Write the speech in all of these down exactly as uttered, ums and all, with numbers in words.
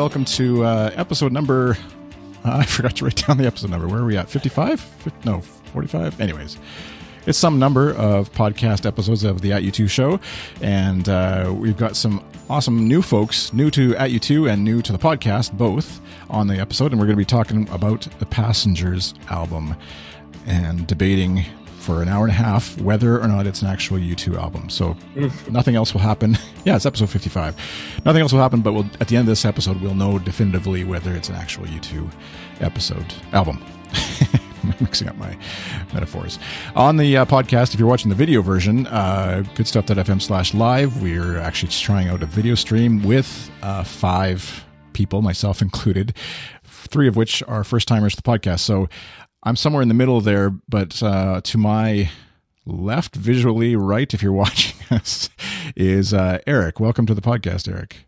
welcome to uh, episode number, uh, I forgot to write down the episode number. Where are we at? fifty-five? No, forty-five? Anyways, it's some number of podcast episodes of the At You two show, and uh, we've got some awesome new folks, new to At You two and new to the podcast, both on the episode, and we're going to be talking about the Passengers album and debating for an hour and a half whether or not it's an actual U two album. So nothing else will happen. Yeah, it's episode fifty-five. Nothing else will happen, but we'll, at the end of this episode, we'll know definitively whether it's an actual U two episode album. I'm mixing up my metaphors. On the uh, podcast, if you're watching the video version, uh, goodstuff.fm slash live, we're actually just trying out a video stream with uh, five people, myself included, three of which are first-timers to the podcast. So I'm somewhere in the middle there, but uh, to my left, visually right, if you're watching us, is uh, Eric. Welcome to the podcast, Eric.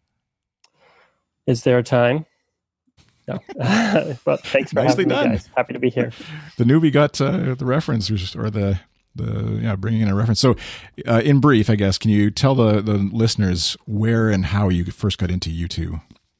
Is there a time? No. Well, thanks for Nicely having done. me, guys. Happy to be here. The newbie got uh, the reference, or the the yeah, bringing in a reference. So, uh, in brief, I guess, can you tell the the listeners where and how you first got into U two?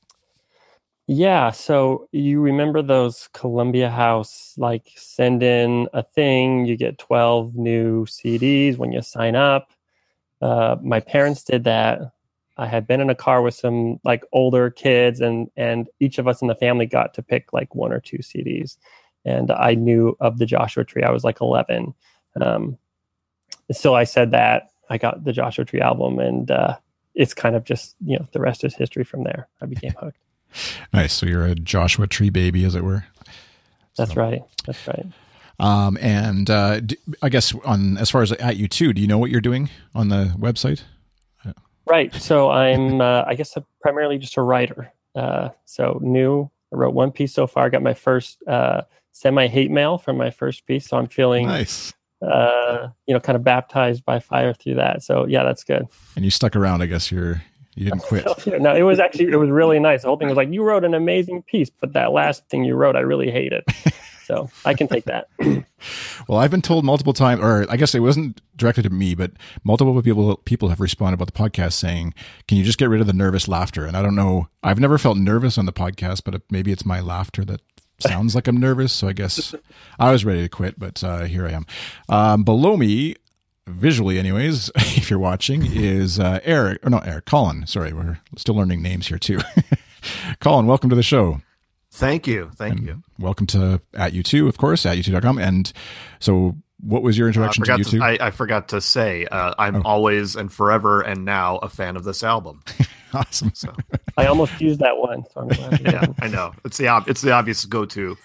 Yeah, so you remember those Columbia House, like send in a thing, you get twelve new C Ds when you sign up. Uh, my parents did that. I had been in a car with some like older kids, and and each of us in the family got to pick like one or two C Ds. And I knew of the Joshua Tree. I was like eleven. Um, so I said that I got the Joshua Tree album, and uh, it's kind of just, you know, the rest is history from there. I became hooked. Nice. So you're a Joshua Tree baby, as it were. That's so. right. That's right. Um, and uh, d- I guess on as far as At You two, do you know what you're doing on the website? Right. So I'm, uh, I guess, I'm primarily just a writer. Uh, so new. I wrote one piece so far. I got my first uh, semi-hate mail from my first piece. So I'm feeling, nice. uh, you know, kind of baptized by fire through that. So yeah, that's good. And you stuck around, I guess. You're you didn't quit. No, it was actually it was really nice. The whole thing was like, you wrote an amazing piece, but that last thing you wrote, I really hated. So I can take that. Well, I've been told multiple times, or I guess it wasn't directed to me, but multiple people people have responded about the podcast saying, can you just get rid of the nervous laughter? And I don't know, I've never felt nervous on the podcast, but maybe it's my laughter that sounds like I'm nervous. So I guess I was ready to quit, but uh, here I am. Um, below me, visually anyways, if you're watching, is uh, Eric, or not Eric, Colin. Sorry, we're still learning names here too. Colin, welcome to the show. Thank you. Thank and you. Welcome to At You two, of course, at you two dot com. And so what was your introduction uh, to U two? To, I, I forgot to say, uh, I'm oh. always and forever and now a fan of this album. Awesome. So. I almost used that one. So I'm glad yeah, I know. It's the, ob- it's the obvious go-to.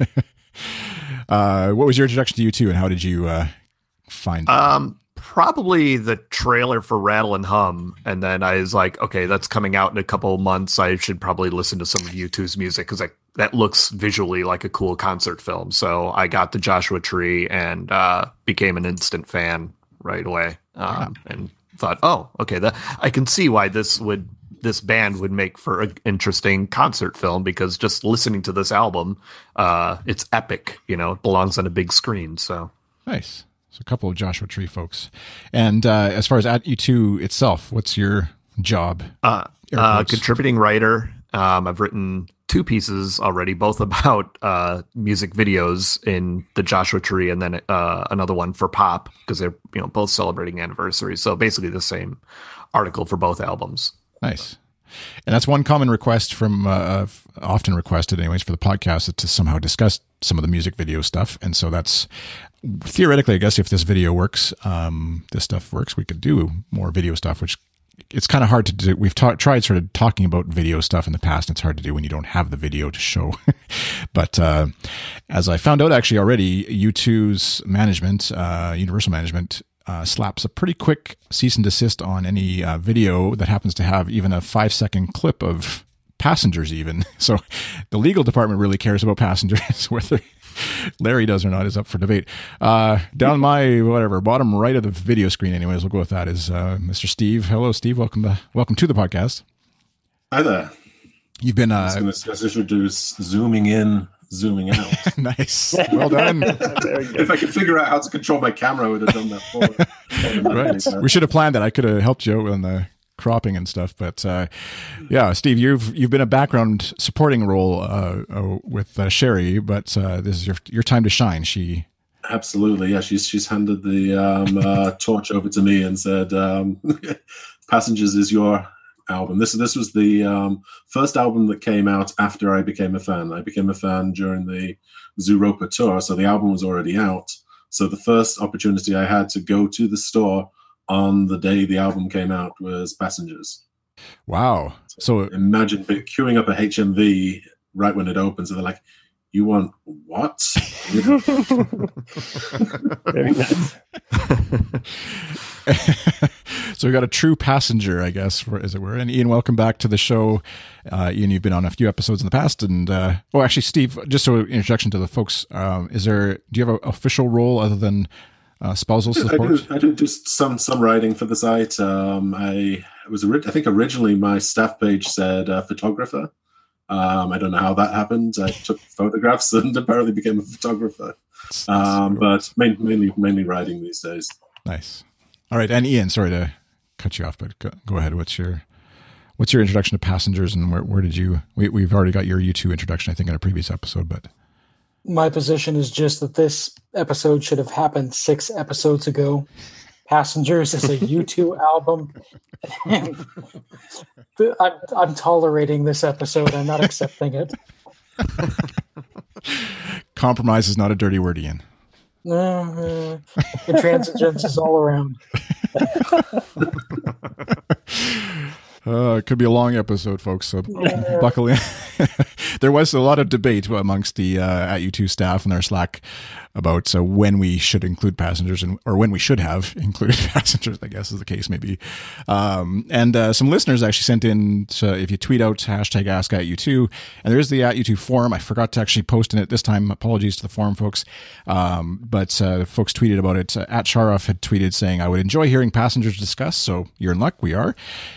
uh, what was your introduction to U two, and how did you uh, find it? Um, probably the trailer for Rattle and Hum, and then I was like, okay, that's coming out in a couple of months. I should probably listen to some of U two's music because that looks visually like a cool concert film. So I got the Joshua Tree and uh, became an instant fan right away, um, yeah. and thought, oh, okay, that I can see why this would this band would make for an interesting concert film, because just listening to this album, uh, it's epic. You know, it belongs on a big screen. So nice. So a couple of Joshua Tree folks. And uh, as far as At You two itself, what's your job? Uh, uh, contributing writer. Um, I've written two pieces already, both about uh, music videos in the Joshua Tree, and then uh, another one for Pop, because they're, you know, both celebrating anniversaries. So basically the same article for both albums. Nice. And that's one common request from, uh, often requested anyways, for the podcast, to somehow discuss some of the music video stuff. And so that's theoretically, I guess, if this video works, um, this stuff works, we could do more video stuff, which it's kind of hard to do. We've ta- tried sort of talking about video stuff in the past, and it's hard to do when you don't have the video to show. But uh, as I found out actually already, U two's management, uh, Universal Management, Uh, slaps a pretty quick cease and desist on any uh, video that happens to have even a five second clip of Passengers even. So the legal department really cares about Passengers. Whether Larry does or not is up for debate. Uh, down my, whatever, bottom right of the video screen anyways, we'll go with that, is uh, Mister Steve. Hello, Steve. Welcome to, welcome to the podcast. Hi there. You've been... Uh, I was going to introduce zooming in, zooming out. Nice. Well done. If I could figure out how to control my camera, I would have done that for Right. We should have planned that. I could have helped you on the cropping and stuff. But uh, yeah, Steve, you've you've been a background supporting role uh, uh, with uh, Sherry, but uh, this is your your time to shine. She absolutely, yeah. She's she's handed the um, uh, torch over to me and said, um, "Passengers is your album." This this was the um, first album that came out after I became a fan. I became a fan during the Zooropa tour, so the album was already out. So the first opportunity I had to go to the store on the day the album came out was Passengers. Wow. So, so imagine queuing up a H M V right when it opens, and they're like, "You want what?" Very nice. So we got a true passenger, I guess, for, as it were. And Ian, welcome back to the show. Uh, Ian, you've been on a few episodes in the past, and uh, oh, actually, Steve, just so introduction to the folks, um, is there? Do you have an official role other than uh, spousal support? I do, I do just some some writing for the site. Um, I was, I think, originally my staff page said uh, photographer. Um, I don't know how that happened. I took photographs and apparently became a photographer. Um, but main, mainly mainly writing these days. Nice. All right, and Ian, sorry to cut you off, but go, go ahead. What's your what's your introduction to Passengers, and where, where did you? We, we've already got your U two introduction, I think, in a previous episode. But my position is just that this episode should have happened six episodes ago. Passengers is a U two album. And I'm, I'm tolerating this episode. I'm not accepting it. Compromise is not a dirty word, Ian. Uh, uh, intransigence is all around. Uh, it could be a long episode, folks, so yeah. Buckle in. There was a lot of debate amongst the uh, at U two staff and their Slack about uh, when we should include passengers, and or when we should have included passengers, I guess is the case maybe. Um, and uh, some listeners actually sent in, to, if you tweet out hashtag ask at U two, and there is the at U two forum. I forgot to actually post in it this time. Apologies to the forum folks. Um, but uh, folks tweeted about it. Uh, at Sharoff had tweeted saying, "I would enjoy hearing passengers discuss," so you're in luck, we are.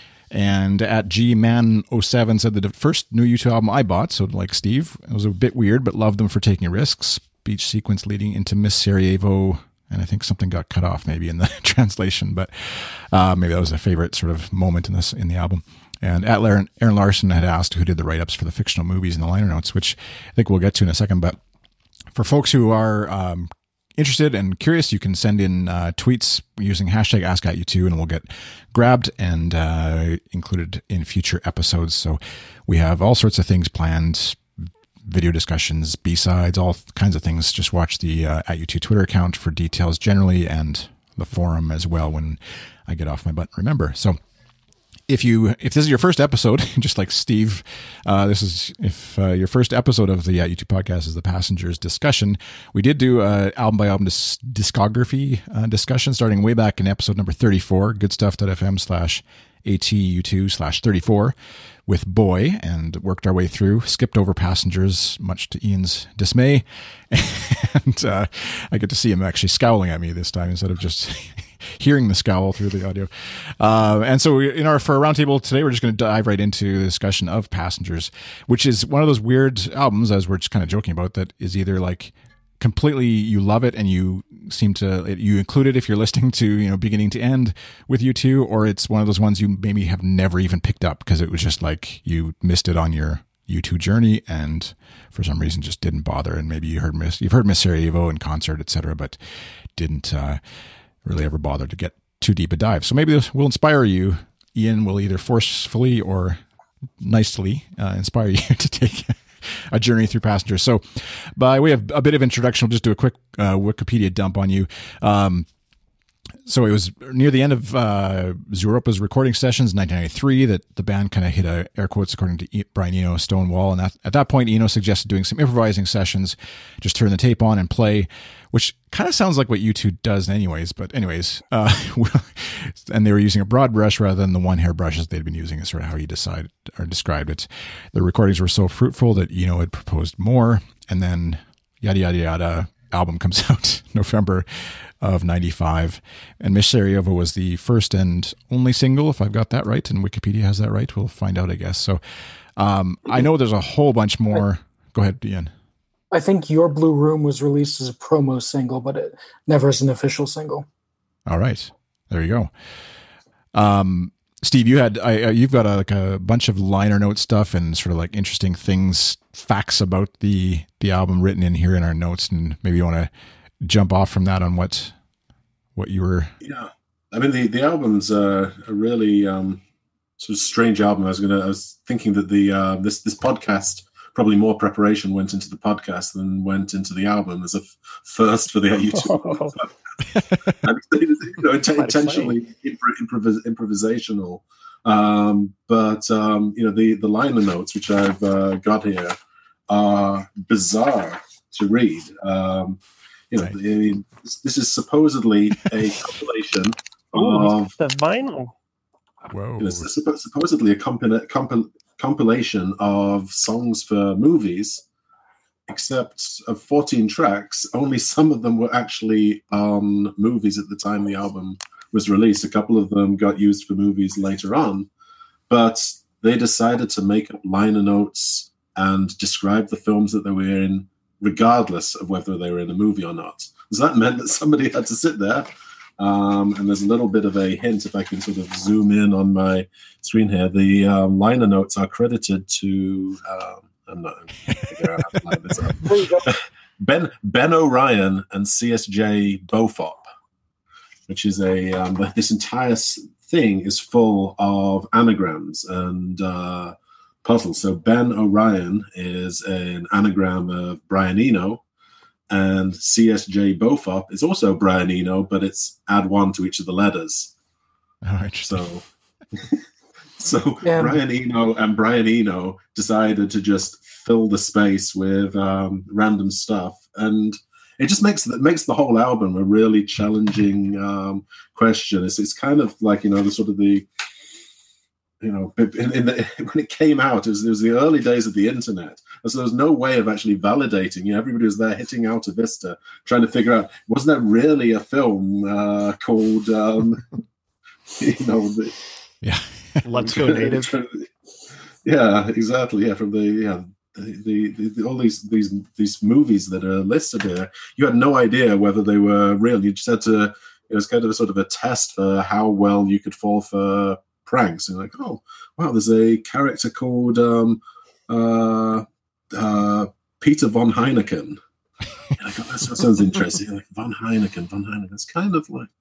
And at G Man oh seven said that the first new U two album I bought, so like Steve, it was a bit weird, but loved them for taking risks. Speech sequence leading into Miss Sarajevo, and I think something got cut off maybe in the translation, but uh, maybe that was a favorite sort of moment in this in the album. And at Aaron, Aaron Larson had asked who did the write-ups for the fictional movies in the liner notes, which I think we'll get to in a second. But for folks who are um, interested and curious, you can send in uh, tweets using hashtag ask at U two, and we'll get grabbed and uh, included in future episodes. So we have all sorts of things planned, video discussions, B-sides, all kinds of things. Just watch the uh, at U two Twitter account for details generally, and the forum as well when I get off my butt. Remember, so if you if this is your first episode, just like Steve, uh, this is if uh, your first episode of the uh, U two podcast is the Passengers discussion. We did do a album by album dis- discography uh, discussion starting way back in episode number thirty-four, goodstuff.fm slash ATU2 slash 34 with Boy, and worked our way through, skipped over Passengers, much to Ian's dismay. And uh, I get to see him actually scowling at me this time instead of just hearing the scowl through the audio. Uh, and so in our, for our roundtable today, we're just going to dive right into the discussion of Passengers, which is one of those weird albums, as we're just kind of joking about, that is either like completely you love it and you seem to you include it if you're listening to, you know, beginning to end with U two, or it's one of those ones you maybe have never even picked up because it was just like you missed it on your U two journey and for some reason just didn't bother. And maybe you heard Miss you've heard Miss Sarajevo in concert, et cetera, but didn't uh, really ever bother to get too deep a dive. So maybe this will inspire you. Ian will either forcefully or nicely uh, inspire you to take a journey through Passengers. So by way of a bit of introduction, we'll just do a quick uh, Wikipedia dump on you. Um, so it was near the end of uh, Zooropa's recording sessions in nineteen ninety-three that the band kind of hit a, air quotes, according to e- Brian Eno, stone wall. And that, at that point, Eno suggested doing some improvising sessions, just turn the tape on and play, which kind of sounds like what U two does anyways. But anyways, uh, and they were using a broad brush rather than the one hair brushes they'd been using, is sort of how he decided or described it. The recordings were so fruitful that Eno had proposed more, and then yada, yada, yada, album comes out November of ninety-five, and Miss Sarajevo was the first and only single, if I've got that right, and Wikipedia has that right. We'll find out, I guess. So um, I know there's a whole bunch more. Go ahead, Ian. I think Your Blue Room was released as a promo single, but it never as an official single. All right. There you go. Um, Steve, you had I, uh, you've got a, like a bunch of liner note stuff and sort of like interesting things, facts about the the album written in here in our notes, and maybe you want to jump off from that on what what you were. Yeah, I mean the the album's uh, a really um, sort of strange album. I was gonna I was thinking that the uh, this this podcast. Probably more preparation went into the podcast than went into the album as a f- first for the YouTube. you know, int- intentionally impro- improvis- improvisational. Um, but, um, you know, the, the liner notes, which I've uh, got here, are bizarre to read. Um, you know, right. the, this is supposedly a compilation Ooh, of... the vinyl. Whoa. You know, it's suppo- supposedly a compil- compil- compilation of songs for movies, except of fourteen tracks, only some of them were actually on movies at the time the album was released. A couple of them got used for movies later on, but they decided to make up liner notes and describe the films that they were in, regardless of whether they were in a movie or not. So that meant that somebody had to sit there. Um, and there's a little bit of a hint, if I can sort of zoom in on my screen here. The um, liner notes are credited to um, I'm not figure out how to line this up. Ben Ben O'Ryan and C S J Beaufop, which is a um, this entire thing is full of anagrams and uh, puzzles. So Ben O'Ryan is an anagram of Brian Eno. And C S J Beaufop is also Brian Eno, but it's add one to each of the letters. Oh, interesting. So, so Yeah. Brian Eno and Brian Eno decided to just fill the space with um, random stuff, and it just makes it makes the whole album a really challenging um, question. It's it's kind of like, you know, the sort of the you know, in, in the, when it came out, it was, it was the early days of the internet. And so there was no way of actually validating. You know, everybody was there hitting Alta Vista, trying to figure out, was there really a film uh, called, um, you know, the, Yeah. Let's Go Native. Yeah, exactly. Yeah, from the, yeah, the, the, the all these these these movies that are listed here, you had no idea whether they were real. You just had to, it was kind of a sort of a test for how well you could fall for pranks. And like, oh wow, there's a character called um, uh, uh, Peter von Heineken. And I go, that sounds interesting. Like von Heineken, von Heineken. It's kind of like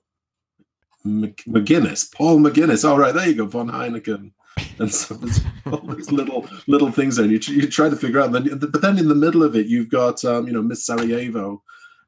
Mc- McGuinness, Paul McGuinness. All right, there you go, von Heineken. And so there's all these little little things there. And you, you try to figure out. Then, but then in the middle of it, you've got um, you know, Miss Sarajevo,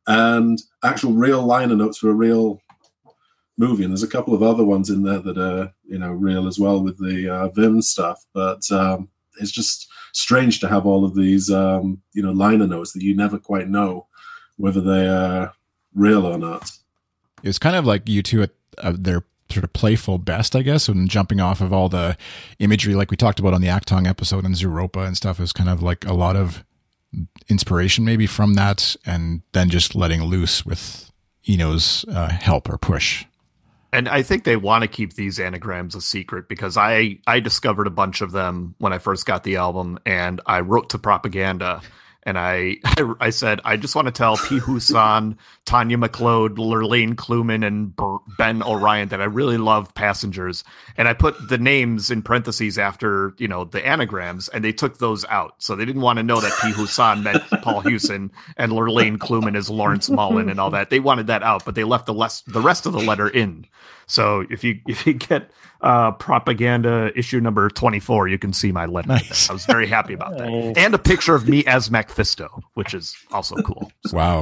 and actual real liner notes for a real movie, and there's a couple of other ones in there that are, you know, real as well with the uh, Vim stuff. But um, it's just strange to have all of these, um, you know, liner notes that you never quite know whether they are real or not. It's kind of like you two at uh, their sort of playful best, I guess, and jumping off of all the imagery like we talked about on the Actong episode and Zooropa and stuff. Is kind of like a lot of inspiration maybe from that, and then just letting loose with Eno's uh, help or push. And I think they want to keep these anagrams a secret, because I, I discovered a bunch of them when I first got the album, and I wrote to Propaganda, and I I, I said, I just want to tell P. Husan, Tanya McLeod, Lurlene Kluman, and Ber- Ben O'Ryan that I really love Passengers. And I put the names in parentheses after, you know, the anagrams, and they took those out. So they didn't want to know that P. Husan meant Paul Hewson and Lurlene Kluman is Lawrence Mullen and all that. They wanted that out, but they left the less the rest of the letter in. So if you if you get uh, Propaganda issue number twenty-four, you can see my letter. Nice. I was very happy about that. Nice. And a picture of me as Macphisto, which is also cool. So, Wow.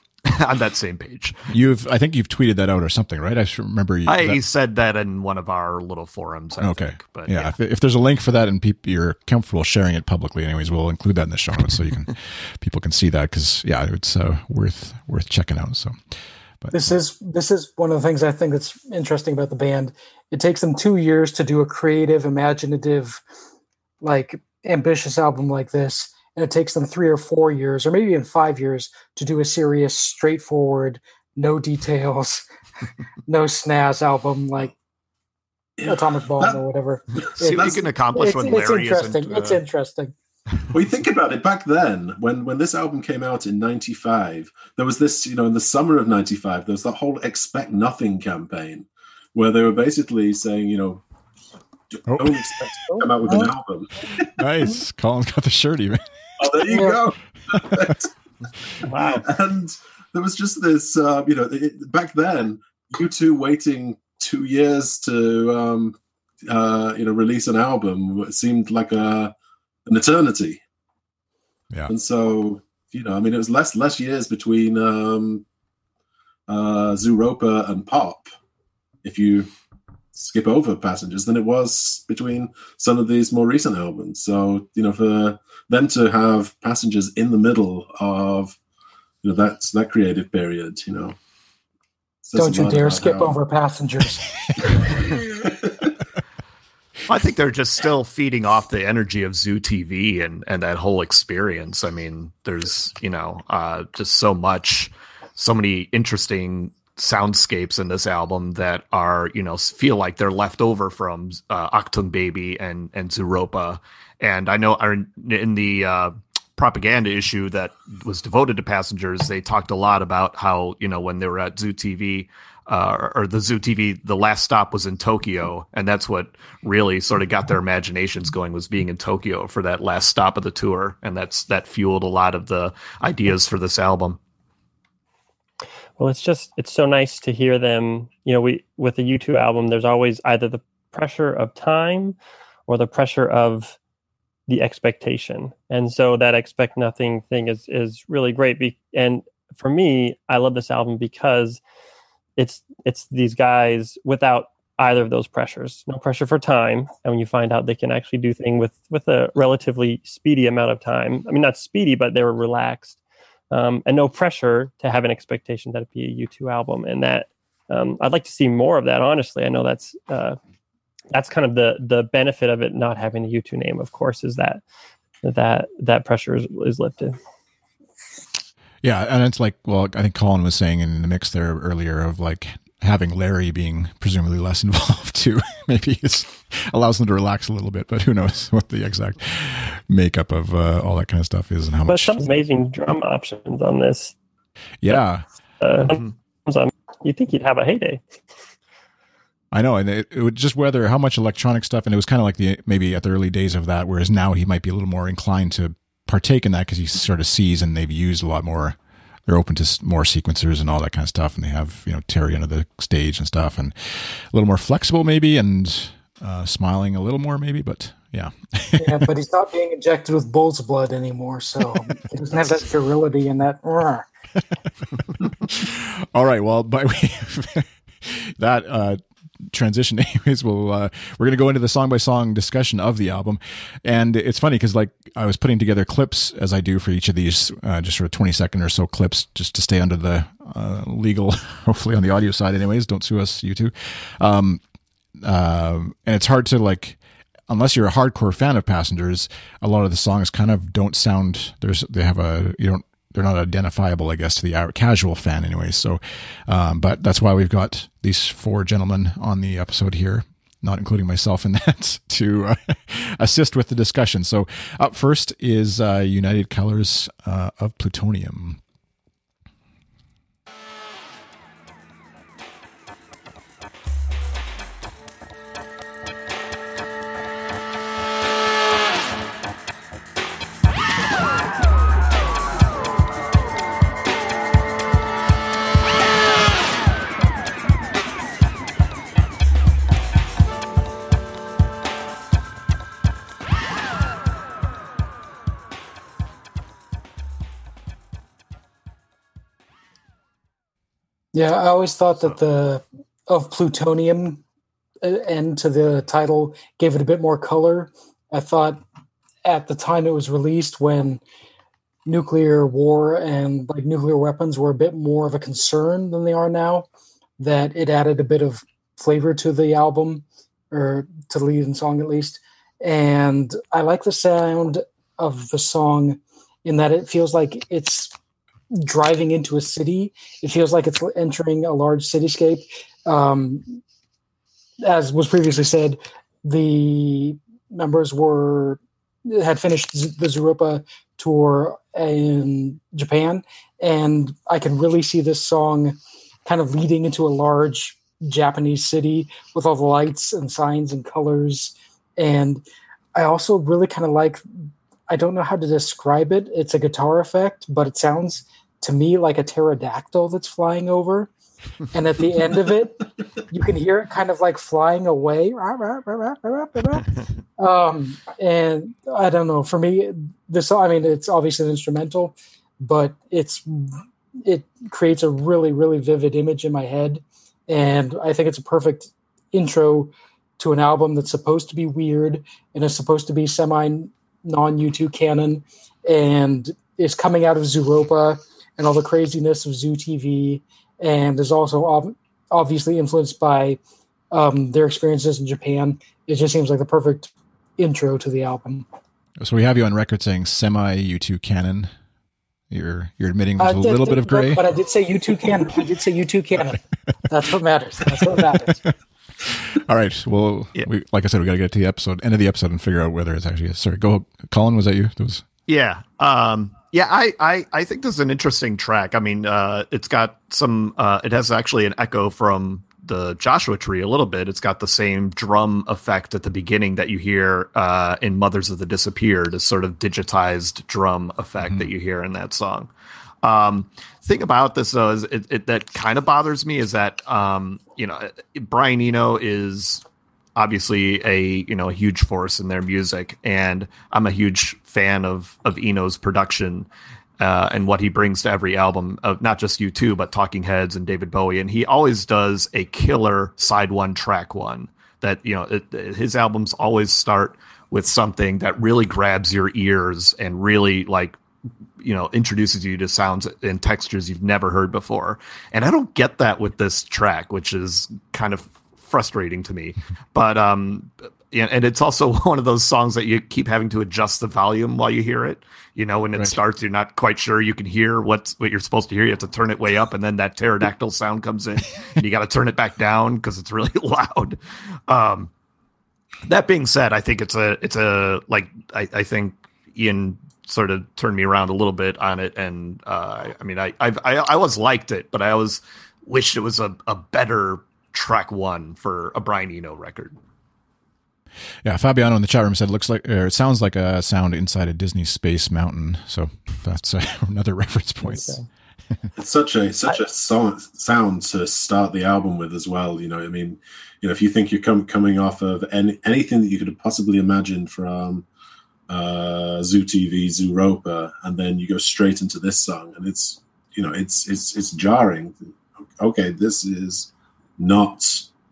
on that same page. You've, I think you've tweeted that out or something, right? I should remember you. I that- said that in one of our little forums. I okay. think, but yeah. yeah. If, if there's a link for that and peop- you're comfortable sharing it publicly, anyways, we'll include that in the show notes so you can, people can see that. Cause yeah, it's uh, worth, worth checking out. So, but This is this is one of the things I think that's interesting about the band. It takes them two years to do a creative, imaginative, like ambitious album like this, and it takes them three or four years, or maybe even five years, to do a serious, straightforward, no details, no snaz album like Atomic Bomb or whatever. See what you It's- can accomplish It's, when it's Larry interesting. isn't. Uh, It's interesting. Well, you think about it, back then, when, when this album came out in ninety-five, there was this, you know, in the summer of ninety-five, there was that whole Expect Nothing campaign where they were basically saying, you know, Oh. don't expect to come out with an album. Nice. Colin's got the shirt even. Oh, there you go. Wow. And there was just this, uh, you know, it, back then, U two waiting two years to, um, uh, you know, release an album seemed like a an eternity. Yeah. And so, you know, I mean, it was less less years between um, uh, Zooropa and Pop, if you skip over Passengers, than it was between some of these more recent albums. So, you know, for them to have Passengers in the middle of, you know, that that creative period, you know. Don't you dare skip how... over Passengers. I think they're just still feeding off the energy of Zoo T V and, and that whole experience. I mean, there's, you know, uh, just so much, so many interesting soundscapes in this album that are, you know, feel like they're left over from uh, Achtung Baby and, and Zooropa. And I know in the uh, propaganda issue that was devoted to Passengers, they talked a lot about how, you know, when they were at Zoo T V, Uh, or the Zoo T V, the last stop was in Tokyo, and that's what really sort of got their imaginations going, was being in Tokyo for that last stop of the tour, and that's that fueled a lot of the ideas for this album. Well, it's just it's so nice to hear them. You know, we with the U two album, there's always either the pressure of time or the pressure of the expectation, and so that expect nothing thing is is really great. Be- and for me, I love this album because it's it's these guys without either of those pressures. No pressure for time, and when you find out they can actually do things with with a relatively speedy amount of time. I mean, not speedy, but they were relaxed, um, and no pressure to have an expectation that it'd be a U two album. And that um, I'd like to see more of that. Honestly, I know that's uh, that's kind of the the benefit of it not having the U two name. Of course, is that that that pressure is, is lifted. Yeah, and it's like, well, I think Colin was saying in the mix there earlier of like having Larry being presumably less involved too. Maybe it allows them to relax a little bit, but who knows what the exact makeup of uh, all that kind of stuff is and how but much. Some amazing drum options on this. Yeah. Uh, mm-hmm. You think you'd have a heyday. I know, and it, it would just whether how much electronic stuff, and it was kind of like the maybe at the early days of that, whereas now he might be a little more inclined to partake in that because he sort of sees and they've used a lot more. They're open to more sequencers and all that kind of stuff, and they have, you know, Terry under the stage and stuff, and a little more flexible maybe, and uh, smiling a little more maybe, but yeah. Yeah, but he's not being injected with bull's blood anymore, so he doesn't have that virility and that. All right, well, by way of that uh, transition, anyways, we'll uh, we're going to go into the song by song discussion of the album, and it's funny because like I was putting together clips as I do for each of these, uh, just sort of twenty second or so clips, just to stay under the uh, legal, hopefully on the audio side, anyways. Don't sue us, you two. Um, uh, and it's hard to like, unless you're a hardcore fan of Passengers, a lot of the songs kind of don't sound. There's they have a you don't. They're not identifiable, I guess, to the casual fan anyway. So, um, but that's why we've got these four gentlemen on the episode here, not including myself in that, to uh, assist with the discussion. So up first is uh, United Colors uh, of Plutonium. Yeah, I always thought that the of plutonium end to the title gave it a bit more color. I thought at the time it was released, when nuclear war and like nuclear weapons were a bit more of a concern than they are now, that it added a bit of flavor to the album, or to the lead song at least. And I like the sound of the song in that it feels like it's driving into a city. It feels like it's entering a large cityscape. Um, as was previously said, the members were had finished the Zooropa tour in Japan, and I can really see this song kind of leading into a large Japanese city with all the lights and signs and colors And I also really kind of like, I don't know how to describe it. It's a guitar effect, but it sounds to me like a pterodactyl that's flying over. And at the end of it, you can hear it kind of like flying away. Um, and I don't know, for me, this, I mean, it's obviously an instrumental, but it's, it creates a really, really vivid image in my head. And I think it's a perfect intro to an album that's supposed to be weird and is supposed to be semi non-U two canon and is coming out of Zooropa and all the craziness of Zoo T V. And is also ob- obviously influenced by um, their experiences in Japan. It just seems like the perfect intro to the album. So we have you on record saying semi-U two canon. You're you're admitting there's uh, a little th- bit of gray. But I did say U two canon. I did say U two canon. That's what matters. That's what matters. All right. Well, yeah. we, like I said, we got to get to the episode, end of the episode, and figure out whether it's actually. Sorry, go, Colin. Was that you? That was. Yeah. Um, yeah, I, I, I think this is an interesting track. I mean, uh, it's got some, uh, it has actually an echo from the Joshua Tree a little bit. It's got the same drum effect at the beginning that you hear uh, in Mothers of the Disappeared, a sort of digitized drum effect mm-hmm. that you hear in that song. Um, thing about this, though, is it, it, that kind of bothers me is that, um, you know, Brian Eno is obviously a, you know, a huge force in their music. And I'm a huge fan of, of Eno's production uh, and what he brings to every album of not just U two, but Talking Heads and David Bowie. And he always does a killer side one, track one that, you know, it, it, his albums always start with something that really grabs your ears and really like, you know, introduces you to sounds and textures you've never heard before. And I don't get that with this track, which is kind of frustrating to me. But um and it's also one of those songs that you keep having to adjust the volume while you hear it. You know, when it right. starts, you're not quite sure you can hear what's what you're supposed to hear. You have to turn it way up, and then that pterodactyl sound comes in, and you got to turn it back down because it's really loud. Um, that being said, I think it's a it's a like I, I think Ian sort of turned me around a little bit on it, and uh, I mean, I I've, I I always liked it, but I always wished it was a, a better track one for a Brian Eno record. Yeah, Fabiano in the chat room said, "Looks like, or it sounds like a sound inside a Disney Space Mountain." So that's uh, another reference point. It's such a such a song, sound to start the album with as well. You know, I mean, you know, if you think you're com- coming off of any, anything that you could have possibly imagined from uh, Zoo T V, Zooropa, and then you go straight into this song, and it's you know, it's it's it's jarring. Okay, this is not,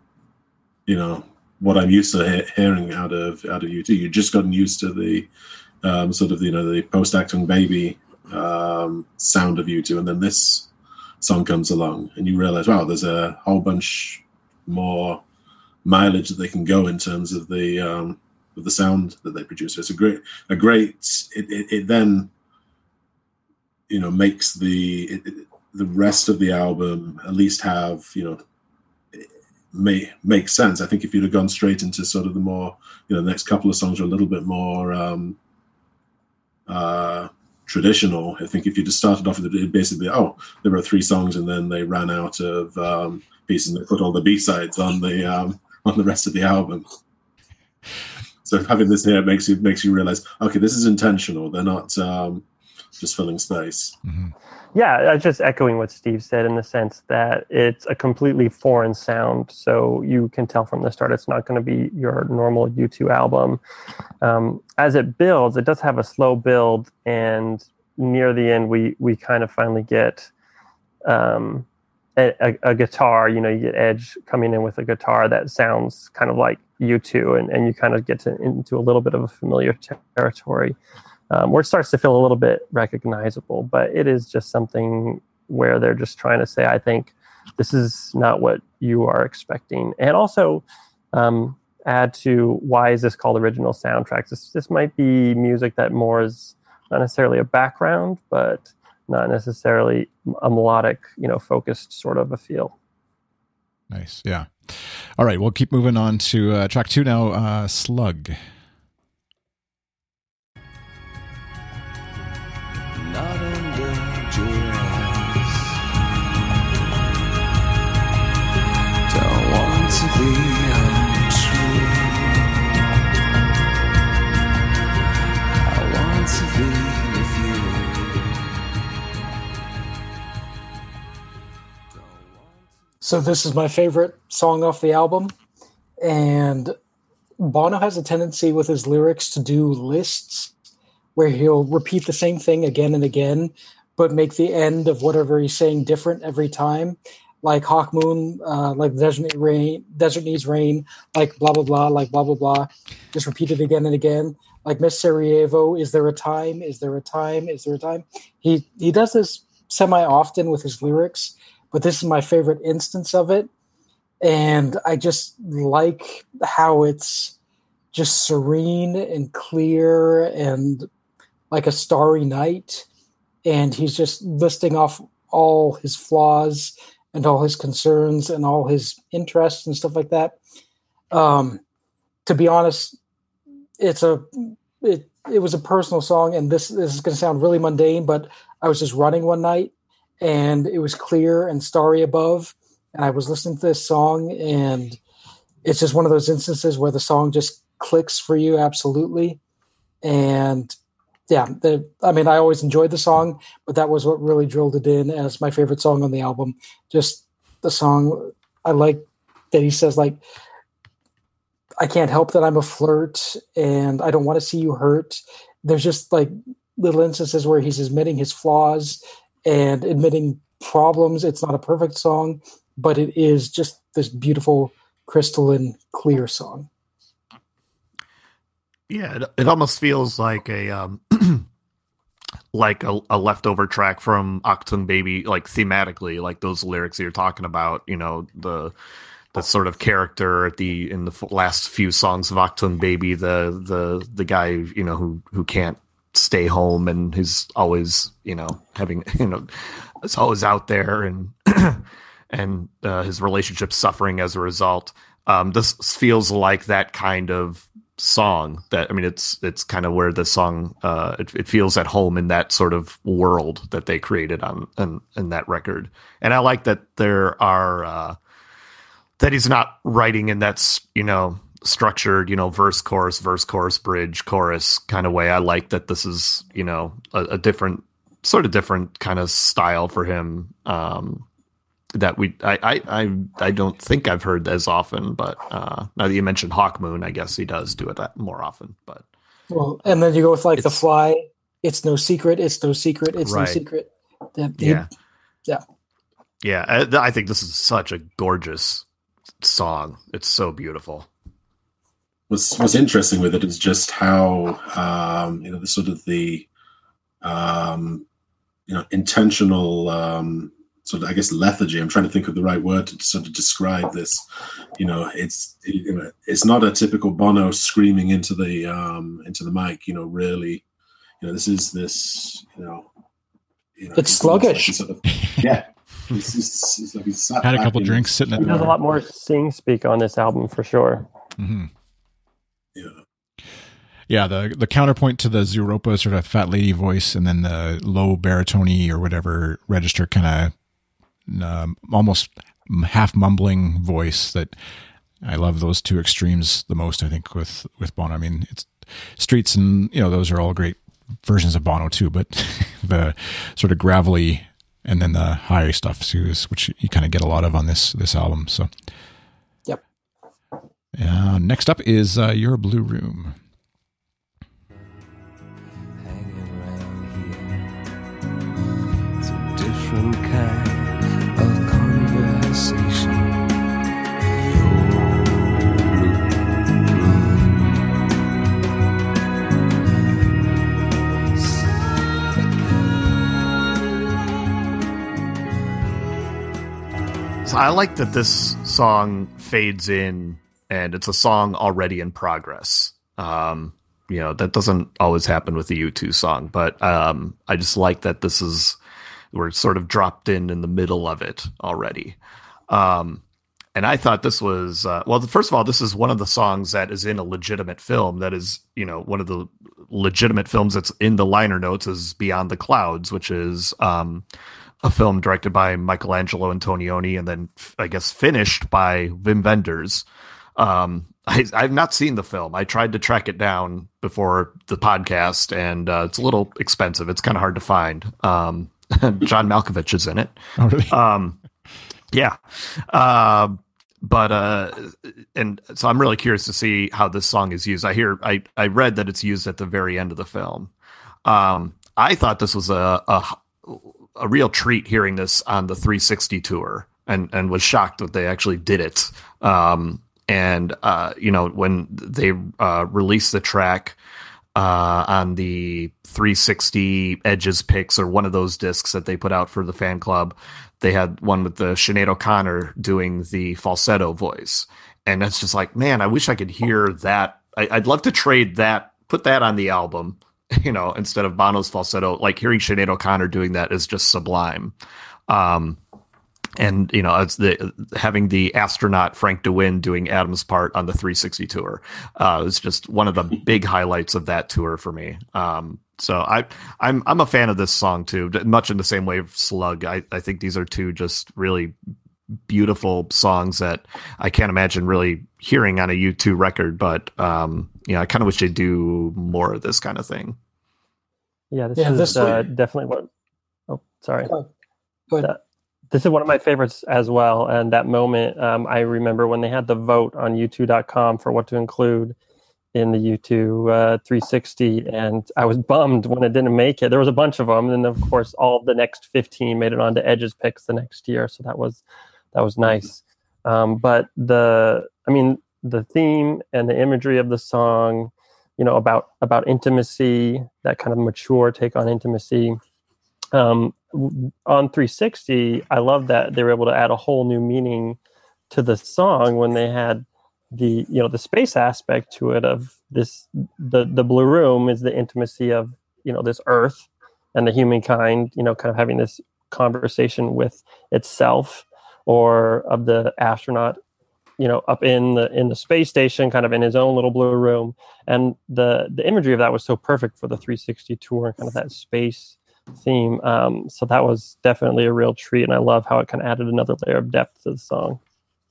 you know, what I'm used to he- hearing out of out of U two. You've just gotten used to the um, sort of, you know, the post-acting baby um, sound of U two, and then this song comes along, and you realize, wow, there's a whole bunch more mileage that they can go in terms of the um, of the sound that they produce. So it's a great, a great. It, it, it then, you know, makes the it, it, the rest of the album at least have, you know, may make sense. I think if you'd have gone straight into sort of the more, you know, the next couple of songs are a little bit more um, uh, traditional. I think if you just started off with it, basically, oh, there were three songs, and then they ran out of um, pieces, and they put all the B-sides on the um, on the rest of the album. So having this here makes you makes you realize, okay, this is intentional. They're not um, just filling space. Mm-hmm. Yeah, I was just echoing what Steve said in the sense that it's a completely foreign sound. So you can tell from the start it's not going to be your normal U two album. Um, as it builds, it does have a slow build, and near the end, we we kind of finally get um, a, a, a guitar. You know, you get Edge coming in with a guitar that sounds kind of like U two, and, and you kind of get to, into a little bit of a familiar ter- territory. Um, where it starts to feel a little bit recognizable, but it is just something where they're just trying to say, I think this is not what you are expecting. And also um, add to, why is this called original soundtracks? This, this might be music that more is not necessarily a background, but not necessarily a melodic, you know, focused sort of a feel. Nice. Yeah. All right. We'll keep moving on to uh, track two now, uh, Slug. Not under duress. Don't want to be untrue. So this is my favorite song off the album, and Bono has a tendency with his lyrics to do lists where he'll repeat the same thing again and again, but make the end of whatever he's saying different every time. Like Hawk Moon, uh, like Desert Needs Rain, Desert Needs Rain, like blah, blah, blah, like blah, blah, blah. Just repeat it again and again. Like Miss Sarajevo, is there a time? Is there a time? Is there a time? He he does this semi-often with his lyrics, but this is my favorite instance of it. And I just like how it's just serene and clear and like a starry night. And he's just listing off all his flaws and all his concerns and all his interests and stuff like that. Um, to be honest, it's a it it was a personal song, and this, this is going to sound really mundane, but I was just running one night, and it was clear and starry above, and I was listening to this song, and it's just one of those instances where the song just clicks for you absolutely. And yeah, the, I mean, I always enjoyed the song, but that was what really drilled it in as my favorite song on the album. Just the song, I like that he says, like, I can't help that I'm a flirt and I don't want to see you hurt. There's just like little instances where he's admitting his flaws and admitting problems. It's not a perfect song, but it is just this beautiful, crystalline, clear song. Yeah, it, it almost feels like a um, like a, a leftover track from Achtung Baby, like thematically, like those lyrics that you're talking about. You know, the the sort of character at the in the f- last few songs of Achtung Baby, the the the guy, you know, who who can't stay home and who's always, you know, having, you know, is always out there, and and uh, his relationship suffering as a result. Um, this feels like that kind of song that, I mean, it's it's kind of where the song uh it, it feels at home in that sort of world that they created on in, in that record. And I like that there are uh that he's not writing in that, you know, structured, you know, verse chorus verse chorus bridge chorus kind of way. I like that this is, you know, a, a different sort of different kind of style for him, um that we I, I I I don't think I've heard as often, but uh now that you mentioned Hawk Moon, I guess he does do it more often. But well, and then you go with like The Fly, it's no secret, it's no secret, it's right. no secret. That, yeah, yeah, yeah. I, I think this is such a gorgeous song. It's so beautiful. What's what's interesting with it is just how um, you know the sort of the um, you know intentional. Um, sort of, I guess, lethargy. I'm trying to think of the right word to sort of describe this. You know, it's you know, it's not a typical Bono screaming into the um, into the mic. You know, really, you know, this is this. You know, you know it's sluggish. Like sort of, yeah, he's, he's, he's like he's sat had a back couple in- drinks sitting at He the does a bar. lot more sing speak on this album for sure. Mm-hmm. Yeah, Yeah, the the counterpoint to the Zooropa sort of fat lady voice, and then the low baritone or whatever register kind of um, almost half mumbling voice. That I love those two extremes the most. I think with with Bono. I mean, it's Streets, and you know those are all great versions of Bono too. But the sort of gravelly and then the high stuff too, is which you kind of get a lot of on this this album. So, yep. Uh, next up is uh, Your Blue Room. Hanging around here. It's a different kind of conversation. So I like that this song fades in and it's a song already in progress. Um, you know, that doesn't always happen with the U two song, but um, I just like that this is, we're sort of dropped in in the middle of it already. Um, and I thought this was, uh, well, first of all, this is one of the songs that is in a legitimate film. That is, you know, one of the legitimate films that's in the liner notes is Beyond the Clouds, which is um, a film directed by Michelangelo Antonioni and then I guess finished by Wim Wenders. Um, I, I've not seen the film. I tried to track it down before the podcast, and uh, it's a little expensive. It's kind of hard to find. Um, John Malkovich is in it. Oh, really? Um, Yeah. Um, but uh, and so I'm really curious to see how this song is used. I hear I I read that it's used at the very end of the film. Um, I thought this was a a, a real treat hearing this on the three sixty tour, and and was shocked that they actually did it. Um, and uh, you know, when they uh, released the track uh, on the three sixty Edges Picks, or one of those discs that they put out for the fan club, they had one with the Sinead O'Connor doing the falsetto voice. And it's just like, man, I wish I could hear that. I, I'd love to trade that, put that on the album, you know, instead of Bono's falsetto. Like hearing Sinead O'Connor doing that is just sublime. Um, and, you know, it's the having the astronaut Frank DeWin doing Adam's part on the three sixty tour uh, is just one of the big highlights of that tour for me. Um, So I, I'm I'm a fan of this song too, much in the same way of Slug. I, I think these are two just really beautiful songs that I can't imagine really hearing on a U two record. But um, you know, I kind of wish they'd do more of this kind of thing. Yeah, this Yeah, is this uh, definitely what. Oh, sorry. Go ahead. Uh, this is one of my favorites as well. And that moment, um, I remember when they had the vote on U two dot com for what to include in the U two uh, three sixty, and I was bummed when it didn't make it. There was a bunch of them, and of course, all of the next fifteen made it onto Edges Picks the next year. So that was that was nice. Um, but the, I mean, the theme and the imagery of the song, you know, about about intimacy, that kind of mature take on intimacy. Um, on three sixty, I love that they were able to add a whole new meaning to the song when they had the, you know, the space aspect to it of this, the, the Blue Room is the intimacy of, you know, this Earth and the humankind, you know, kind of having this conversation with itself, or of the astronaut, you know, up in the, in the space station, kind of in his own little blue room. And the, the imagery of that was so perfect for the three sixty tour and kind of that space theme. Um, so that was definitely a real treat. And I love how it kind of added another layer of depth to the song.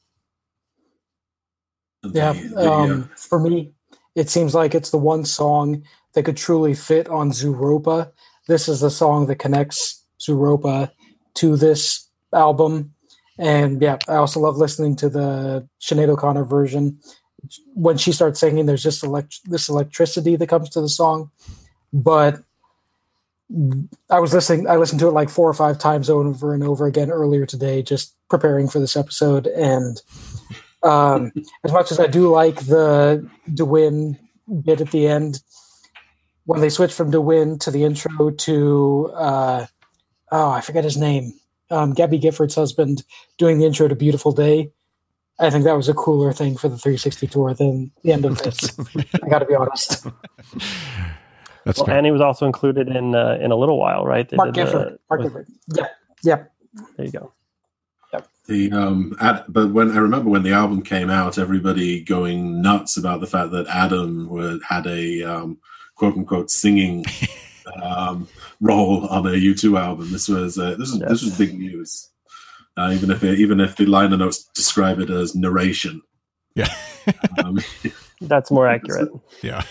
Yeah, um, for me, it seems like it's the one song that could truly fit on Zooropa. This is the song that connects Zooropa to this album. And yeah, I also love listening to the Sinead O'Connor version. When she starts singing, there's just elect- this electricity that comes to the song. But I was listening, I listened to it like four or five times over and over again earlier today, just preparing for this episode. And Um, as much as I do like the DeWin bit at the end, when they switch from DeWin to the intro to, uh, oh, I forget his name, um, Gabby Gifford's husband doing the intro to Beautiful Day, I think that was a cooler thing for the three sixty tour than the end of this. I got to be honest. That's well, fair. and he was also included in uh, in a little while, right? They Mark did, Gifford. uh, Mark with- Gifford. Yeah, yeah. There you go. The um, ad, but when I remember when the album came out, everybody going nuts about the fact that Adam would, had a um, quote unquote singing um, role on a U two album. This was uh, this was Yes. this was big news. Uh, even if it, even if the liner notes describe it as narration. Yeah. Um, That's more accurate. Yeah.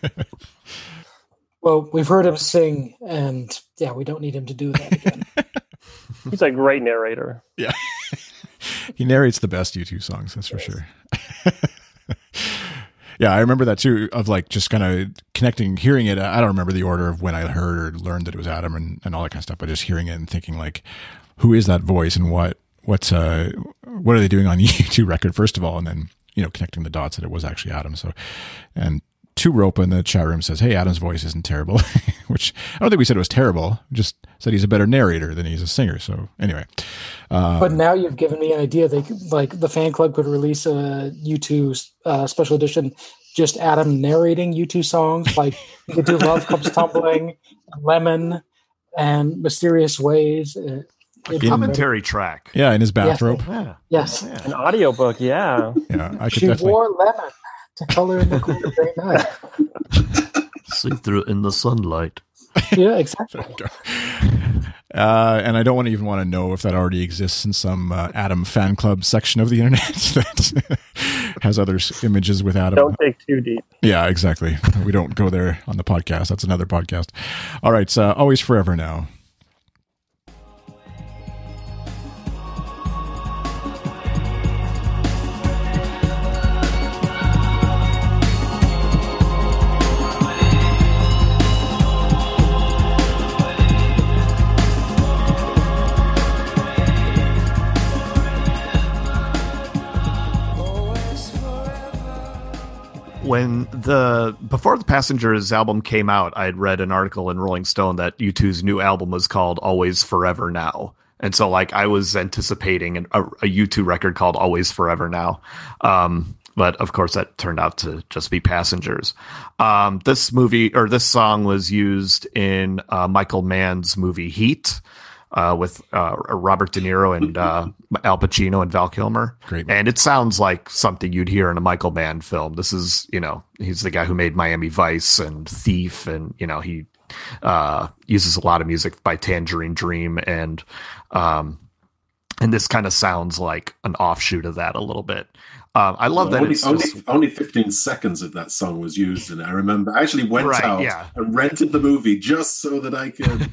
Well, we've heard him sing, and yeah, we don't need him to do that again. He's a great narrator. Yeah. He narrates the best U two songs, that's for sure. Yeah, I remember that too, of like just kind of connecting, hearing it. I don't remember the order of when I heard or learned that it was Adam and, and all that kind of stuff, but just hearing it and thinking like, who is that voice and what, what's, uh, what are they doing on the U two record, first of all, and then, you know, connecting the dots that it was actually Adam. So, and Two Ropa in the chat room says, hey, Adam's voice isn't terrible, which I don't think we said it was terrible. Just said he's a better narrator than he's a singer. So anyway. Uh, But now you've given me an idea. They could, like the fan club could release a U two uh, special edition, just Adam narrating U two songs. Like you could do "Love Comes Tumbling," "Lemon," and "Mysterious Ways." Uh, A commentary track. yeah, in his bathrobe. Yeah. Yes, Yeah. An audiobook, yeah. Yeah, I could she definitely. wore lemon to color in the cool day night. See through in the sunlight. Yeah, exactly. Uh, and I don't want to even want to know if that already exists in some uh, Adam fan club section of the internet that has other s- images with Adam. Don't dig too deep. Yeah, exactly. We don't go there on the podcast. That's another podcast. All right. So Always Forever now. when the before the Passengers album came out, I had read an article in Rolling Stone that U two's new album was called Always Forever Now. And so like I was anticipating an, a, a U two record called Always Forever Now. Um, but of course that turned out to just be Passengers. Um, this movie or this song was used in uh, Michael Mann's movie Heat. Uh, with uh, Robert De Niro and uh, Al Pacino and Val Kilmer. Great. And it sounds like something you'd hear in a Michael Mann film. This is, you know, he's the guy who made Miami Vice and Thief. And, you know, he uh, uses a lot of music by Tangerine Dream. And, um, and this kind of sounds like an offshoot of that a little bit. Um, I love well, that only, it's only, just, only fifteen seconds of that song was used, and I remember I actually went Right, out yeah. and rented the movie just so that I could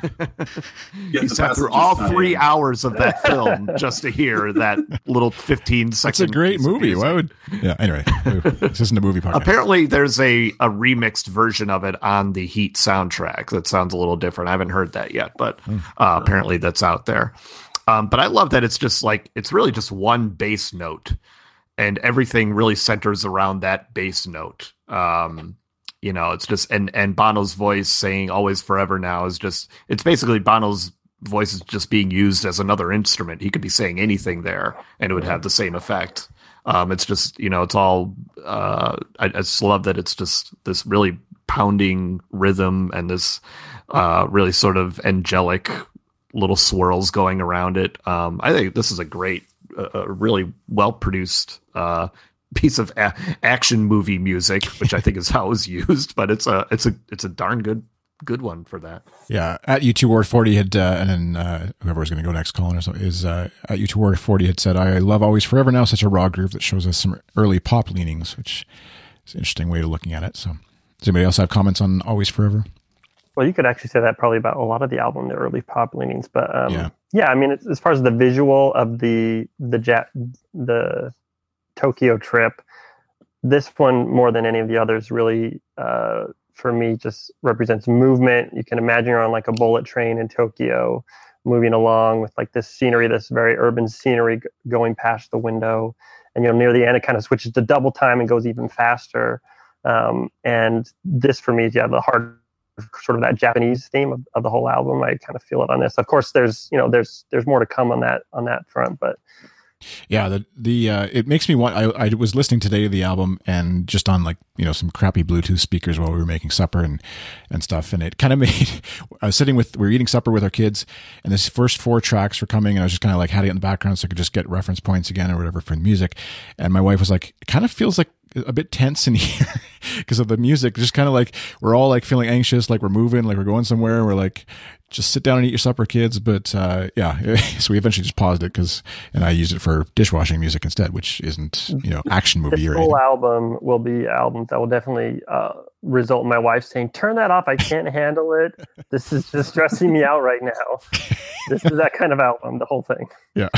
get you the sat through Passengers all tie-in. three hours of that film just to hear that little fifteen second. It's a great piece of movie. music. Why would? Yeah. Anyway, this isn't a movie podcast. Apparently, there's a, a remixed version of it on the Heat soundtrack that sounds a little different. I haven't heard that yet, but uh, apparently that's out there. Um, but I love that it's just like it's really just one bass note, and everything really centers around that bass note. Um, you know, it's just and and Bono's voice saying "Always Forever Now" is just it's basically Bono's voice is just being used as another instrument. He could be saying anything there, and it would have the same effect. Um, it's just, you know, it's all, uh, I, I just love that it's just this really pounding rhythm and this, uh, really sort of angelic little swirls going around it. Um, I think this is a great, uh, really well produced, uh, piece of a- action movie music, which I think is how it was used, but it's a, it's a, it's a darn good, good one for that. Yeah, at U two Ward forty had, uh, and then uh, whoever was going to go next, Colin or something, is uh, at U two Ward forty had said, "I love Always Forever Now, such a raw groove that shows us some early pop leanings," which is an interesting way of looking at it. So, does anybody else have comments on Always Forever? Well, you could actually say that probably about a lot of the album, the early pop leanings. But um, Yeah. yeah, I mean, it's, as far as the visual of the the ja- the Tokyo trip, this one more than any of the others really. Uh, for me, just represents movement. You can imagine you're on like a bullet train in Tokyo, moving along with like this scenery, this very urban scenery g- going past the window. And, you know, near the end, it kind of switches to double time and goes even faster. Um, and this for me is, yeah, the heart, sort of that Japanese theme of, of the whole album. I kind of feel it on this. Of course, there's, you know, there's, there's more to come on that, on that front, but Yeah, the the uh, it makes me want. I, I was listening today to the album and just on like you know some crappy Bluetooth speakers while we were making supper and and stuff, and it kind of made. I was sitting with we were eating supper with our kids, and this first four tracks were coming, and I was just kind of like had it in the background so I could just get reference points again or whatever for the music, and my wife was like, "It kind of feels like a bit tense in here because of the music. Just kind of like we're all like feeling anxious, like we're moving, like we're going somewhere. And we're like." Just sit down and eat your supper, kids. But uh, yeah, so we eventually just paused it because, and I used it for dishwashing music instead, which isn't you know action movie this or whole anything. album will be albums that will definitely uh, result in my wife saying, "Turn that off. I can't handle it. This is just stressing me out right now." This is that kind of album, the whole thing. Yeah.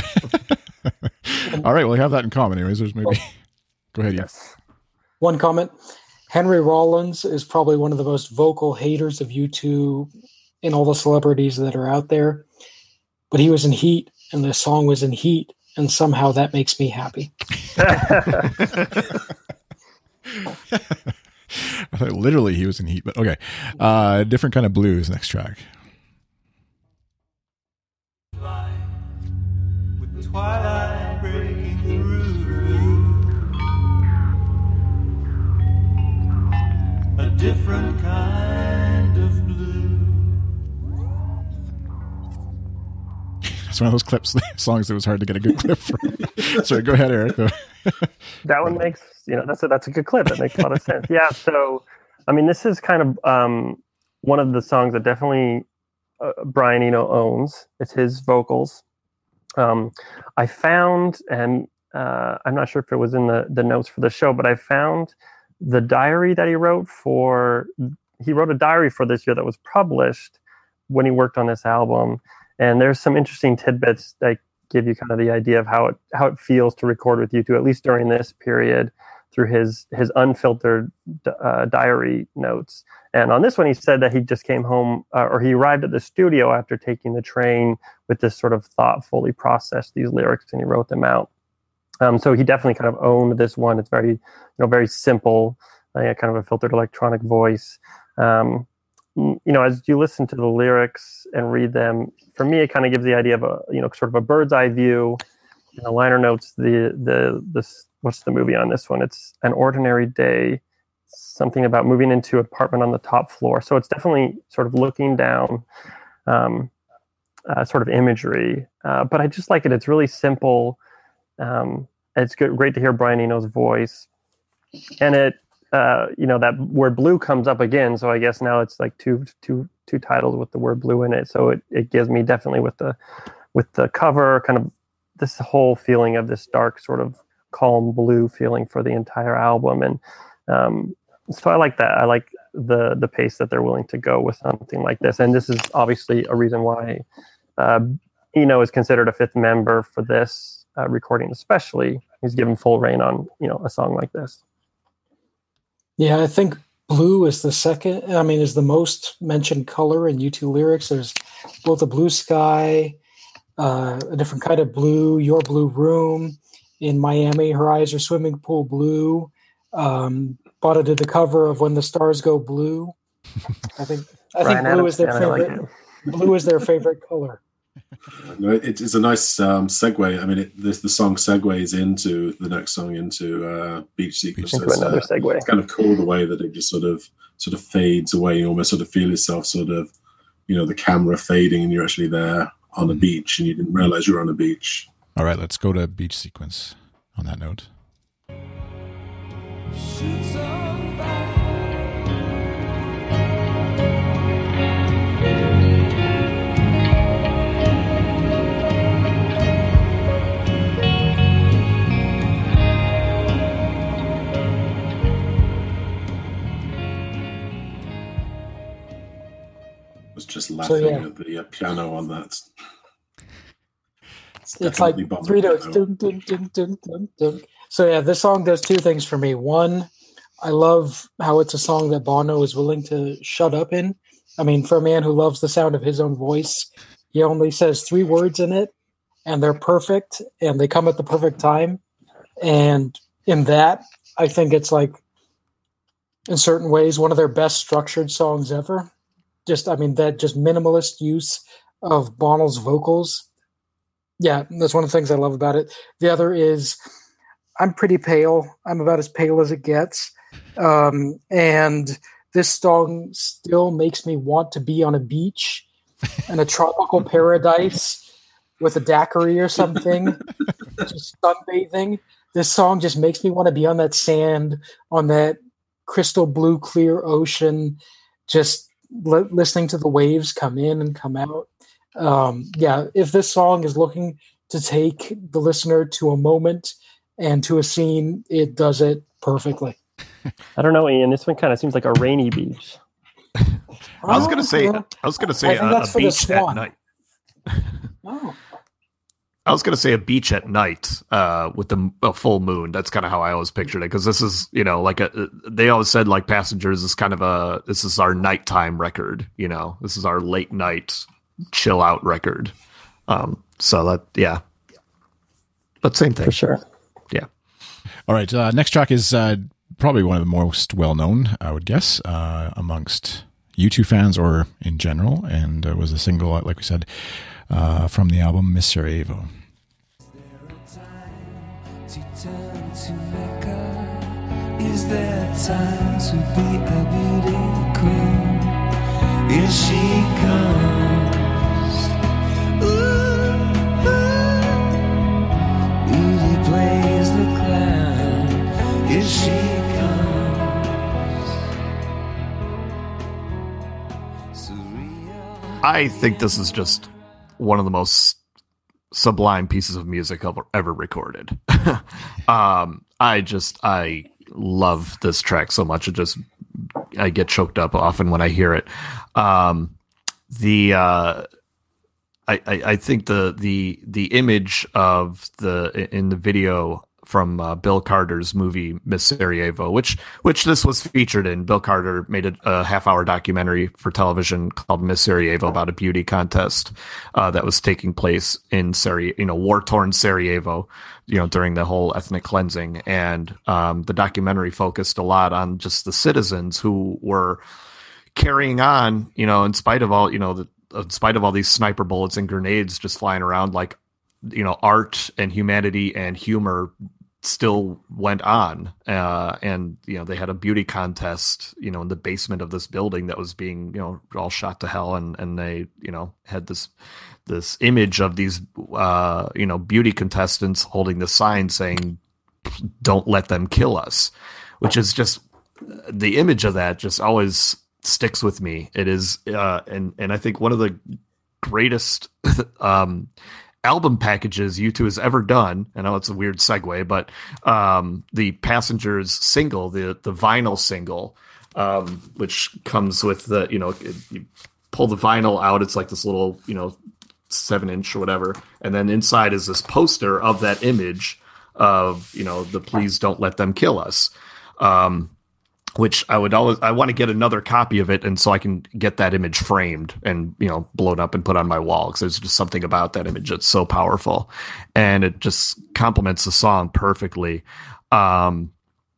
All right, well, we have that in common, anyways. There's maybe. Go ahead, yes. One comment: Henry Rollins is probably one of the most vocal haters of U two in all the celebrities that are out there, but he was in Heat, and the song was in Heat, and somehow that makes me happy. Literally, he was in Heat, but okay. Uh, different kind of blues. Next track. With twilight breaking through, a different kind of blue. It's one of those clips, songs that was hard to get a good clip from. Sorry, go ahead, Eric. That one makes, you know, that's a, that's a good clip. That makes a lot of sense. Yeah. So, I mean, this is kind of um, one of the songs that definitely uh, Brian Eno owns. It's his vocals. Um, I found, and uh, I'm not sure if it was in the, the notes for the show, but I found the diary that he wrote for, he wrote a diary for this year that was published when he worked on this album. And there's some interesting tidbits that give you kind of the idea of how it how it feels to record with U two, at least during this period, through his his unfiltered uh, diary notes. And on this one, he said that he just came home, uh, or he arrived at the studio after taking the train with this sort of thoughtfully processed these lyrics, and he wrote them out. Um, so he definitely kind of owned this one. It's very, you know, very simple, uh, kind of a filtered electronic voice. Um, you know, as you listen to the lyrics and read them, for me, it kind of gives the idea of a, you know, sort of a bird's eye view. In the liner notes, the the this what's the movie on this one? It's An Ordinary Day, something about moving into an apartment on the top floor. So it's definitely sort of looking down, um, uh, sort of imagery. Uh, but I just like it. It's really simple. Um, it's good, great to hear Brian Eno's voice, and it. Uh, you know, that word blue comes up again. So I guess now it's like two, two, two titles with the word blue in it. So it, it gives me definitely with the, with the cover kind of this whole feeling of this dark sort of calm blue feeling for the entire album. And um, so I like that. I like the, the pace that they're willing to go with something like this. And this is obviously a reason why uh, Eno is considered a fifth member for this uh, recording, especially. He's given full reign on, you know, a song like this. Yeah, I think blue is the second, I mean, is the most mentioned color in U two lyrics. There's both a blue sky, uh, a different kind of blue, your blue room. In Miami, her eyes are swimming pool blue. Um, Bono did the cover of When the Stars Go Blue. I think I think blue is their favorite. Like blue is their favorite color. It's a nice um, segue. I mean, it, this, the song segues into the next song, into uh, Beach Sequence. Into another uh, segue. It's kind of cool the way that it just sort of sort of fades away. You almost sort of feel yourself sort of, you know, the camera fading, and you're actually there on a beach, and you didn't realize you were on a beach. All right, let's go to Beach Sequence on that note. Just laughing so, yeah. at the uh, piano on that. It's, it's like three notes. Dun, dun, dun, dun, dun, dun. So yeah, this song does two things for me. One, I love how it's a song that Bono is willing to shut up in. I mean, for a man who loves the sound of his own voice, he only says three words in it, and they're perfect, and they come at the perfect time. And in that, I think it's like, in certain ways, one of their best structured songs ever. Just, I mean, that just minimalist use of Bono's vocals. Yeah, that's one of the things I love about it. The other is, I'm pretty pale. I'm about as pale as it gets. Um, and this song still makes me want to be on a beach in a tropical paradise with a daiquiri or something, just sunbathing. This song just makes me want to be on that sand, on that crystal blue, clear ocean, just L- listening to the waves come in and come out. Um, yeah, if this song is looking to take the listener to a moment and to a scene, it does it perfectly. I don't know, Ian. This one kind of seems like a rainy beach. I was gonna say, yeah. I was gonna say a, a beach at night. Oh. I was going to say a beach at night uh, with the a full moon. That's kind of how I always pictured it, because this is, you know, like a, they always said like Passengers is kind of a, this is our nighttime record, you know, this is our late night chill out record. Um, so that, yeah, but same thing. For sure. Yeah. All right. Uh, next track is uh, probably one of the most well known, I would guess, uh, amongst U two fans or in general, and uh, was a single, like we said, Uh, from the album Miss Sarajevo. Is there time to be a beauty queen? Here she comes. Ooh, ooh. Beauty plays the clown. Here she comes. Surreal. I think this is just one of the most sublime pieces of music I've ever recorded. um, I just, I love this track so much. It just, I get choked up often when I hear it. Um, the, uh, I, I, I think the, the, the image of the, in the video from uh, Bill Carter's movie Miss Sarajevo, which which this was featured in. Bill Carter made a, a half hour documentary for television called Miss Sarajevo about a beauty contest uh, that was taking place in Sarajevo, you know, war torn Sarajevo, you know, during the whole ethnic cleansing. And um, the documentary focused a lot on just the citizens who were carrying on, you know, in spite of all, you know, the, in spite of all these sniper bullets and grenades just flying around, like, you know, art and humanity and humor still went on. Uh, and, you know, they had a beauty contest, you know, in the basement of this building that was being, you know, all shot to hell. And, and they, you know, had this, this image of these, uh, you know, beauty contestants holding the sign saying, "Don't let them kill us," which is just, the image of that just always sticks with me. It is, uh, and and I think one of the greatest um, album packages U two has ever done. I know it's a weird segue, but um, the Passengers single, the the vinyl single, um, which comes with the, you know, it, you pull the vinyl out, it's like this little, you know, seven inch or whatever, and then inside is this poster of that image of, you know, the "Please Don't Let Them Kill Us." Um, which I would always, I want to get another copy of it. And so I can get that image framed and, you know, blown up and put on my wall. Cause there's just something about that image that's so powerful, and it just complements the song perfectly. Um,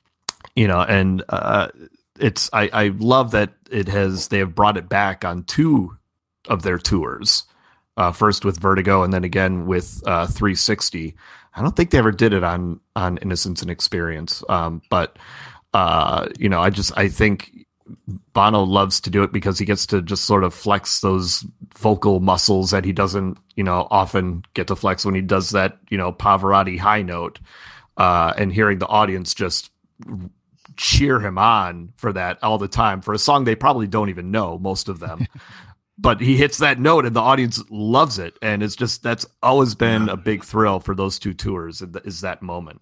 you know, and, uh, it's, I, I love that it has, they have brought it back on two of their tours, uh, first with Vertigo and then again with, uh, three sixty. I don't think they ever did it on, on Innocence and Experience. Um, but, Uh, you know, I just, I think Bono loves to do it because he gets to just sort of flex those vocal muscles that he doesn't, you know, often get to flex when he does that, you know, Pavarotti high note, uh, and hearing the audience just cheer him on for that all the time for a song they probably don't even know, most of them. But he hits that note and the audience loves it. And it's just, that's always been a big thrill for those two tours, is that moment.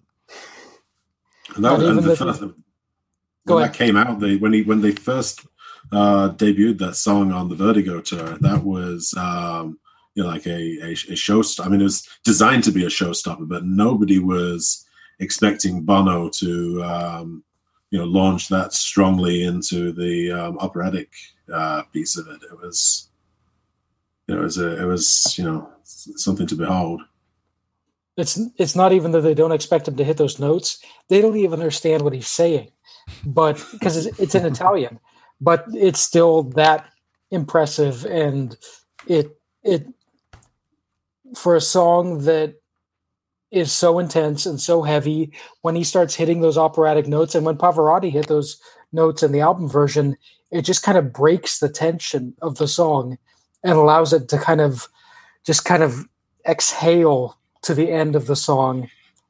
And that, and the first, when that came out, they when he when they first uh, debuted that song on the Vertigo tour, that was um, you know, like a a, a showstopper. I mean, it was designed to be a showstopper, but nobody was expecting Bono to um, you know, launch that strongly into the um, operatic uh, piece of it. It was, you know, it was a, it was you know, something to behold. It's it's not even that they don't expect him to hit those notes; they don't even understand what he's saying. But because it's, it's in Italian, but it's still that impressive, and it it for a song that is so intense and so heavy. When he starts hitting those operatic notes, and when Pavarotti hit those notes in the album version, it just kind of breaks the tension of the song and allows it to kind of just kind of exhale to the end of the song.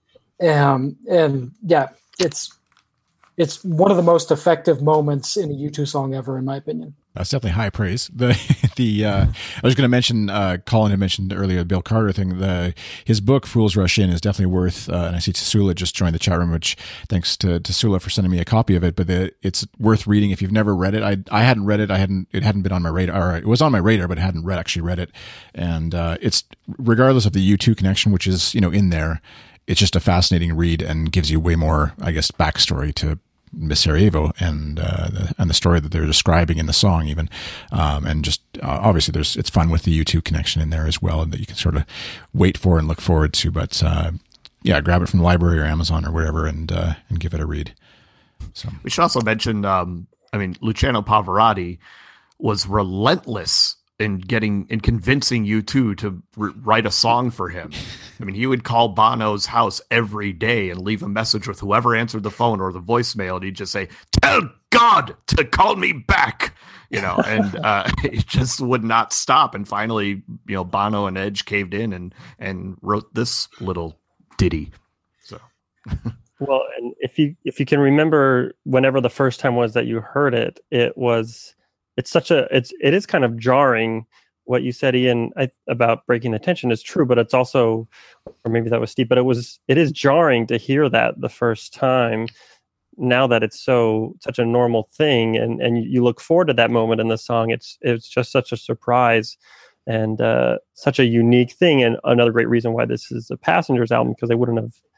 Um, and yeah, it's it's one of the most effective moments in a U two song ever, in my opinion. That's definitely high praise. The the uh, I was going to mention, uh, Colin had mentioned earlier the Bill Carter thing. The his book Fools Rush In is definitely worth. Uh, and I see Tasula just joined the chat room, which thanks to Tasula for sending me a copy of it. But the, it's worth reading if you've never read it. I I hadn't read it. I hadn't. It hadn't been on my radar. Or it was on my radar, but I hadn't read actually read it. And uh, it's regardless of the U two connection, which is, you know, in there. It's just a fascinating read and gives you way more, I guess, backstory to Miss Sarajevo and uh, the, and the story that they're describing in the song, even, um, and just uh, obviously there's it's fun with the U two connection in there as well, and that you can sort of wait for and look forward to. But uh, yeah, grab it from the library or Amazon or wherever, and uh, and give it a read. So we should also mention, um, I mean, Luciano Pavarotti was relentless in getting in convincing U two to re- write a song for him. I mean, he would call Bono's house every day and leave a message with whoever answered the phone or the voicemail, and he'd just say, "Tell God to call me back," you know, and uh, it just would not stop. And finally, you know, Bono and Edge caved in and and wrote this little ditty. So, well, and if you if you can remember, whenever the first time was that you heard it, it was. It's such a, it's, it is kind of jarring. What you said, Ian, I, about breaking the tension is true, but it's also, or maybe that was Steve, but it was, it is jarring to hear that the first time, now that it's so, such a normal thing. And, and you look forward to that moment in the song. It's, it's just such a surprise and uh, such a unique thing. And another great reason why this is a Passengers album, because they wouldn't have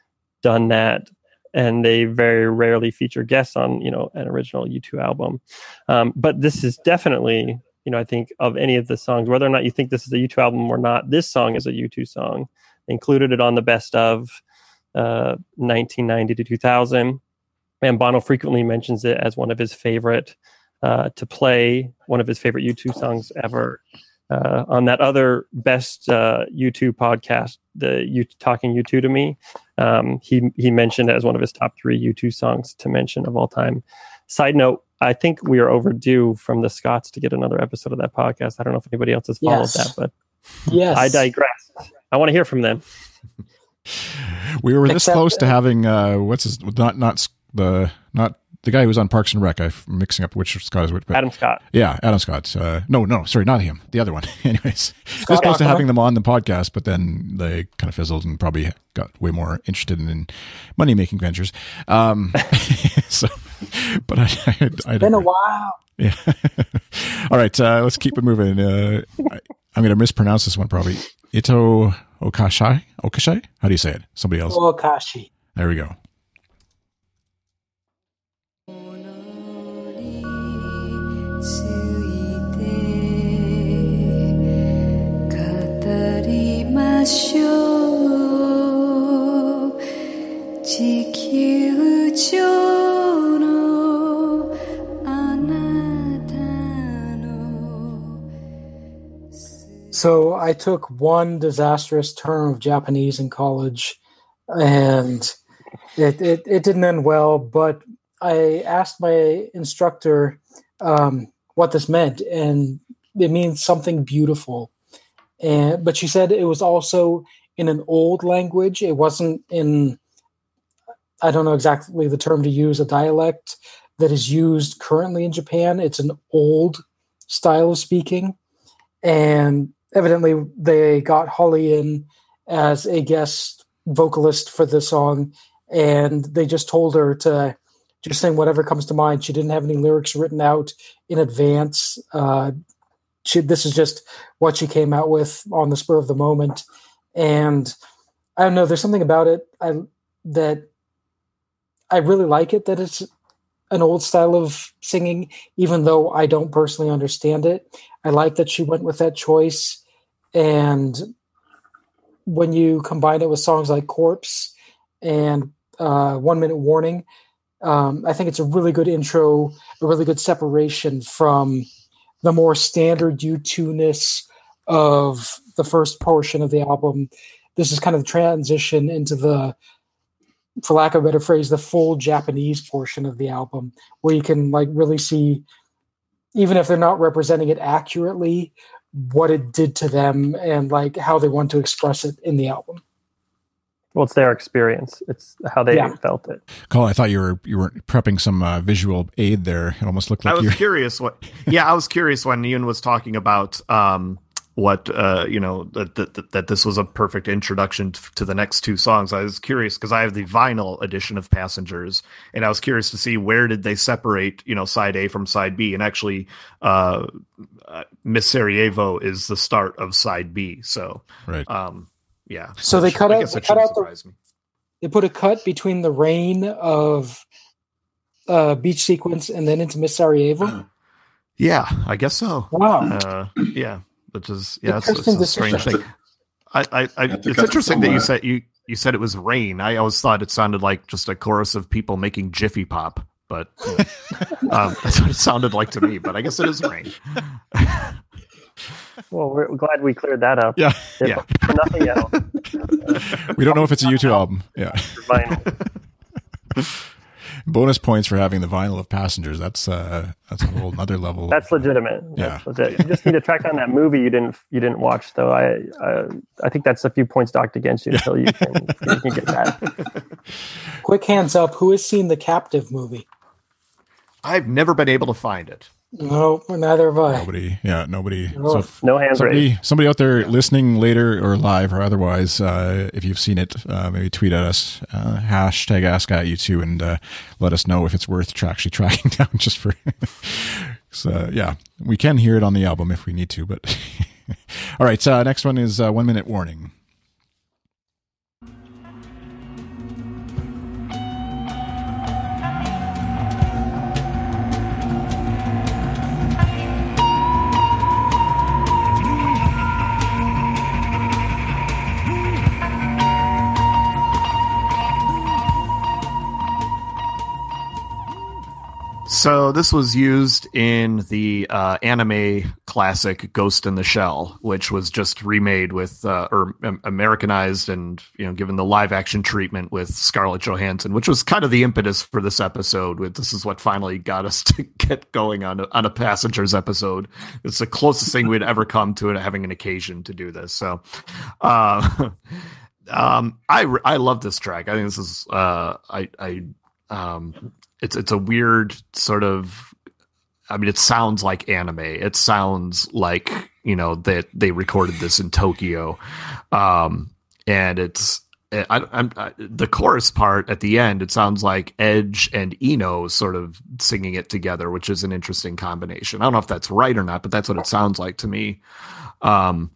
done that, and they very rarely feature guests on, you know, an original U two album. Um, but this is definitely, you know, I think of any of the songs, whether or not you think this is a U two album or not, this song is a U two song. They included it on the best of uh, nineteen ninety to two thousand. And Bono frequently mentions it as one of his favorite uh, to play, one of his favorite U two songs ever. Uh, on that other best uh, U two podcast, the U Talking U two to Me, um, he he mentioned it as one of his top three U two songs to mention of all time. Side note, I think we are overdue from the Scots to get another episode of that podcast. I don't know if anybody else has followed Yes. that, but Yes. I digress. I want to hear from them. We were this Except- close to having uh, what's his not not the not the guy who was on Parks and Rec. I'm mixing up which Scott is which. But Adam Scott. yeah, Adam Scott. Uh, no, no, sorry, not him. The other one. Anyways, this Scott close to Ackerman? having them on the podcast, but then they kind of fizzled and probably got way more interested in, in money making ventures. Um, so, but I, I, I Been a don't. while. Yeah. All right, uh, let's keep it moving. Uh, I, I'm going to mispronounce this one probably. Ito Okashai. Okashai. How do you say it? Somebody else. Okashi. There we go. ついて語りましょう地球上のあなたの So I took one disastrous term of Japanese in college, and it, it, it didn't end well, but I asked my instructor um, what this meant, and it means something beautiful. And but she said it was also in an old language. It wasn't in, I don't know exactly the term to use, a dialect that is used currently in Japan. It's an old style of speaking. And evidently they got Holly in as a guest vocalist for the song, and they just told her to just sing whatever comes to mind. She didn't have any lyrics written out in advance. Uh, she, this is just what she came out with on the spur of the moment. And I don't know, there's something about it I, that I really like it, that it's an old style of singing, even though I don't personally understand it. I like that she went with that choice. And when you combine it with songs like Corpse and uh, One Minute Warning, um, I think it's a really good intro, a really good separation from the more standard U two-ness of the first portion of the album. This is kind of the transition into the, for lack of a better phrase, the full Japanese portion of the album, where you can like really see, even if they're not representing it accurately, what it did to them and like how they want to express it in the album. Well, it's their experience. It's how they Yeah. felt it. Colin, I thought you were you were prepping some uh, visual aid there. It almost looked I like was you. curious what. Yeah, I was curious when Ian was talking about um, what uh, you know that, that that this was a perfect introduction t- to the next two songs. I was curious because I have the vinyl edition of Passengers, and I was curious to see where did they separate, you know, side A from side B. And actually, uh, uh, Miss Sarajevo is the start of side B. So, Right. um, yeah. So they cut I out- guess they that cut shouldn't out the- surprise me. They put a cut between the rain of uh, beach sequence and then into Miss Sarajevo. Yeah, I guess so. Wow. Uh, yeah, which is yeah, it's, it's Interesting a strange decision. thing. I, I, I Have to it's cut it interesting that you somewhere. said you you said it was rain. I always thought it sounded like just a chorus of people making Jiffy Pop, but you know, um, that's what it sounded like to me. But I guess it is rain. Well, we're glad we cleared that up. Yeah. If Yeah. for nothing else. We don't know if it's a U two album. Yeah. Vinyl. Bonus points for having the vinyl of Passengers. That's uh that's a whole other level. That's legitimate. Yeah. That's legit. You just need to track down that movie you didn't you didn't watch, though. I uh, I think that's a few points docked against you until you can, you can get that. Quick hands up. Who has seen the Captive movie? I've never been able to find it. No, neither have I. Nobody. Yeah, nobody. No. So if No hands somebody, raised. somebody out there listening later or live or otherwise, uh, if you've seen it, uh, maybe tweet at us, uh, hashtag ask at you two, and uh, let us know if it's worth tra- actually tracking down just for. So yeah, we can hear it on the album if we need to, but all right. Uh, next one is uh, One Minute Warning. So this was used in the uh, anime classic Ghost in the Shell, which was just remade with uh, or um, Americanized and you know given the live action treatment with Scarlett Johansson, which was kind of the impetus for this episode. With this is what finally got us to get going on a, on a Passengers episode. It's the closest thing we'd ever come to it having an occasion to do this. So, uh, um, I I love this track. I think this is uh, I I um. It's it's a weird sort of, I mean, it sounds like anime. It sounds like, you know, that they, they recorded this in Tokyo. Um, and it's, I, I'm, I, the chorus part at the end, it sounds like Edge and Eno sort of singing it together, which is an interesting combination. I don't know if that's right or not, but that's what it sounds like to me. Um,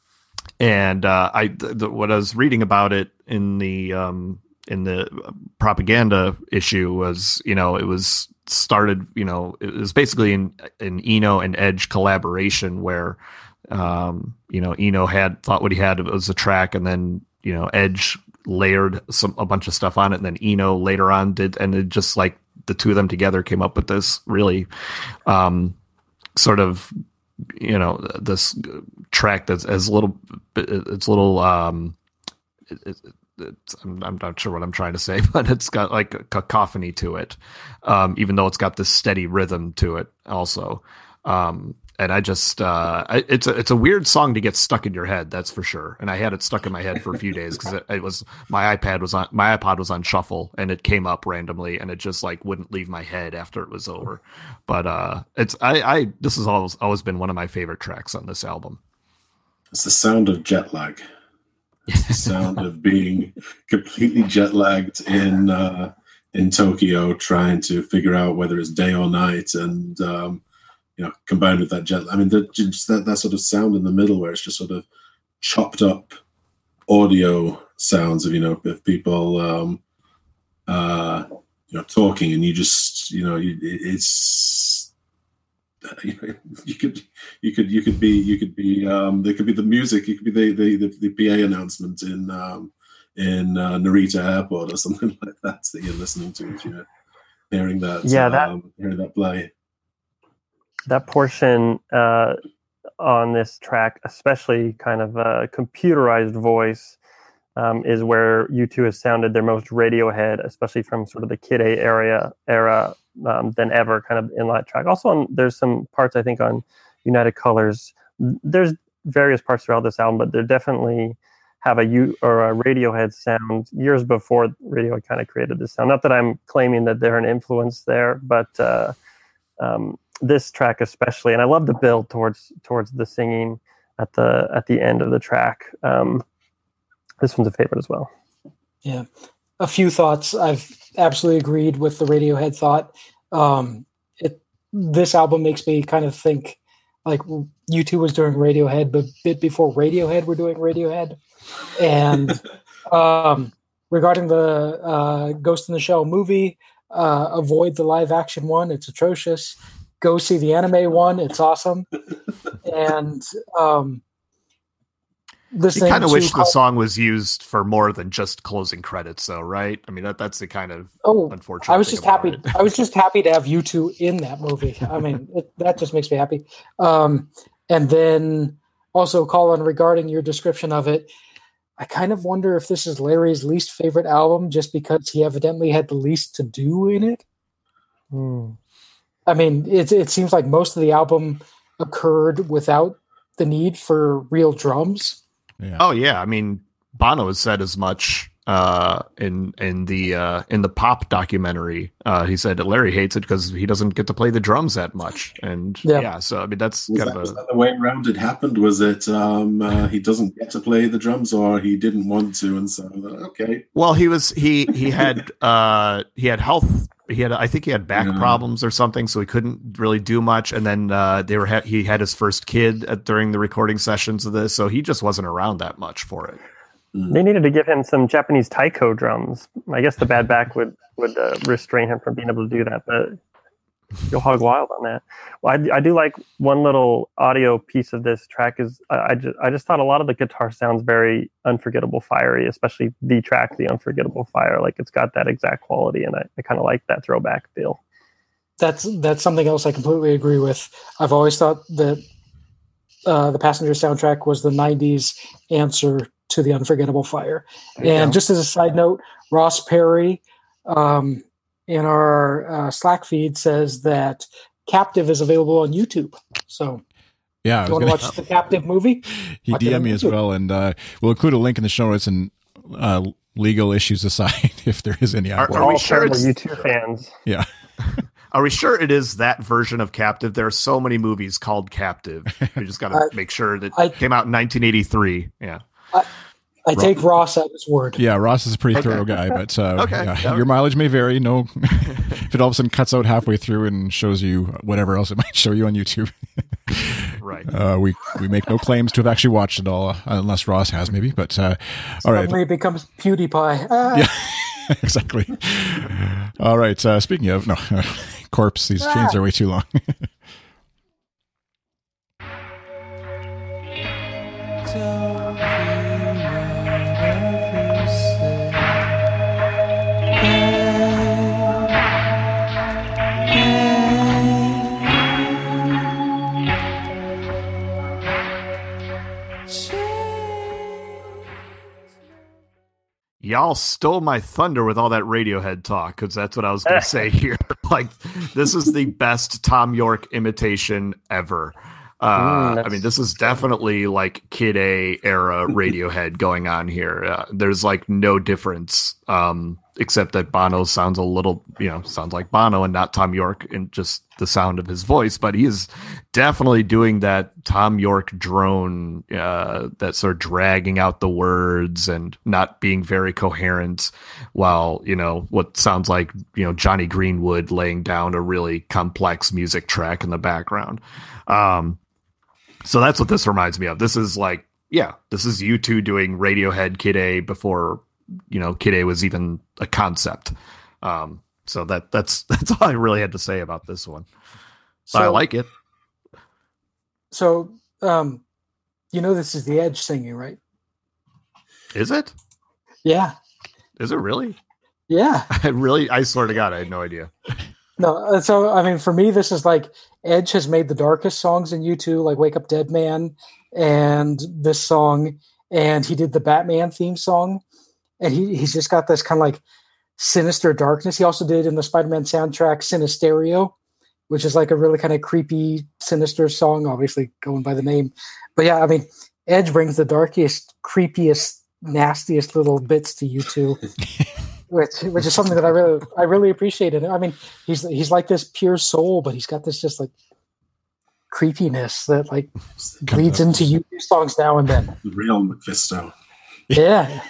and uh, I, the, what I was reading about it in the, um, in the propaganda issue was, you know, it was started, you know, it was basically an, an Eno and Edge collaboration where, um, you know, Eno had thought what he had was a track, and then, you know, Edge layered some, a bunch of stuff on it. And then Eno later on did, and it just like the two of them together came up with this really, um, sort of, you know, this track that's as a little, it's a little, um, it, it, It's, I'm, I'm not sure what I'm trying to say, but it's got like a cacophony to it, um, even though it's got this steady rhythm to it also. Um, and I just, uh, I, it's a, it's a weird song to get stuck in your head. That's for sure. And I had it stuck in my head for a few days because it, it was, my iPad was on, my iPod was on shuffle and it came up randomly and it just like wouldn't leave my head after it was over. But, uh, it's, I, I, this has always, always been one of my favorite tracks on this album. It's the sound of jet lag. It's the sound of being completely jet lagged in uh, in Tokyo, trying to figure out whether it's day or night, and um, you know, combined with that jet. I mean, the, just that that sort of sound in the middle, where it's just sort of chopped up audio sounds of you know of people um, uh, you know talking, and you just you know you, it's. You, know, you could, you could, you could be, you could be. Um, there could be the music. You could be the the, the, the P A announcement in um, in uh, Narita Airport or something like that that you're listening to. If you're hearing that, yeah, that um, hearing that play. That portion uh, on this track, especially kind of a computerized voice, um, is where U two has sounded their most Radiohead, especially from sort of the Kid A area era. Um, than ever, kind of in that track. Also, on, there's some parts I think on United Colors. There's various parts throughout this album, but they definitely have a U or a Radiohead sound years before Radiohead kind of created this sound. Not that I'm claiming that they're an influence there, but uh, um, this track especially, and I love the build towards towards the singing at the at the end of the track. Um, this one's a favorite as well. Yeah. A few thoughts. I've absolutely agreed with the Radiohead thought. Um, it this album makes me kind of think like U two was doing Radiohead, but a bit before Radiohead were doing Radiohead. And um, regarding the uh, Ghost in the Shell movie, uh, avoid the live action one. It's atrocious. Go see the anime one. It's awesome. And um, you kind of wish call- the song was used for more than just closing credits, though, right? I mean, that that's the kind of oh, unfortunate. I was just happy. It. I was just happy to have U two in that movie. I mean, it, that just makes me happy. Um, and then also, Colin, regarding your description of it, I kind of wonder if this is Larry's least favorite album, just because he evidently had the least to do in it. Hmm. I mean, it it seems like most of the album occurred without the need for real drums. Yeah. Oh yeah, I mean Bono has said as much uh, in in the uh, in the Pop documentary. Uh, he said that Larry hates it because he doesn't get to play the drums that much, and yeah, yeah so I mean that's was kind that, of a, was that the way around it happened? Was it um, uh, he doesn't get to play the drums, or he didn't want to, and so okay. Well, he was he he had uh, he had health. He had, I think he had back yeah. problems or something, so he couldn't really do much. And then uh, they were, ha- he had his first kid at, during the recording sessions of this, so he just wasn't around that much for it. They needed to give him some Japanese taiko drums. I guess the bad back would would uh, restrain him from being able to do that, but you'll hog wild on that. Well, I, I do like one little audio piece of this track is I, I just I just thought a lot of the guitar sounds very Unforgettable Fiery, especially the track, The Unforgettable Fire. Like it's got that exact quality, and I, I kind of like that throwback feel. that's that's something else I completely agree with. I've always thought that uh, the Passenger soundtrack was the nineties answer to the Unforgettable Fire. And just as a side note, Ross Perry um, in our uh, Slack feed says that Captive is available on YouTube. So yeah, if you want to watch the Captive movie? He D M'd me as well, and uh, we'll include a link in the show notes. And uh, legal issues aside, if there is any, Are, We're are we all sure terrible it's YouTube fans. yeah. Are we sure it is that version of Captive? There are so many movies called Captive. We just got to I- make sure that I- it came out in nineteen eighty-three. Yeah. I take Ross at his word. Yeah, Ross is a pretty Okay. thorough guy, but uh, Okay. yeah, All your right. mileage may vary. No, if it all of a sudden cuts out halfway through and shows you whatever else it might show you on YouTube, Right. uh, we we make no claims to have actually watched it all, uh, unless Ross has maybe. But uh, all right, Suddenly it becomes PewDiePie. Ah. yeah, exactly. All right. Uh, speaking of no, corpse, these chains are way too long. Y'all stole my thunder with all that Radiohead talk, because that's what I was going to say here. Like, this is the best Tom York imitation ever. Uh, Mm, I that's- mean, this is definitely like Kid A era Radiohead going on here. Uh, there's like no difference, um, except that Bono sounds a little, you know, sounds like Bono and not Tom York in just the sound of his voice. But he is definitely doing that Tom York drone, uh, that sort of dragging out the words and not being very coherent, while, you know, what sounds like, you know, Johnny Greenwood laying down a really complex music track in the background. Um, So that's what this reminds me of. This is like, yeah, this is U two doing Radiohead Kid A before, you know, Kid A was even a concept. Um, so that that's that's all I really had to say about this one. But I So- like it. So, um, you know, this is the Edge singing, right? Is it? Yeah. Is it really? Yeah. I really, I swear to God, I had no idea. No, uh, so I mean, for me, this is like Edge has made the darkest songs in U two, like "Wake Up Dead Man" and this song, and he did the Batman theme song, and he he's just got this kind of like sinister darkness. He also did in the Spider-Man soundtrack "Sinisterio," which is like a really kind of creepy, sinister song, obviously going by the name. But yeah, I mean, Edge brings the darkest, creepiest, nastiest little bits to U two. Which, which is something that I really, I really appreciated. I mean, he's he's like this pure soul, but he's got this just like creepiness that like bleeds up. into U two songs now and then. The real Mephisto. Yeah,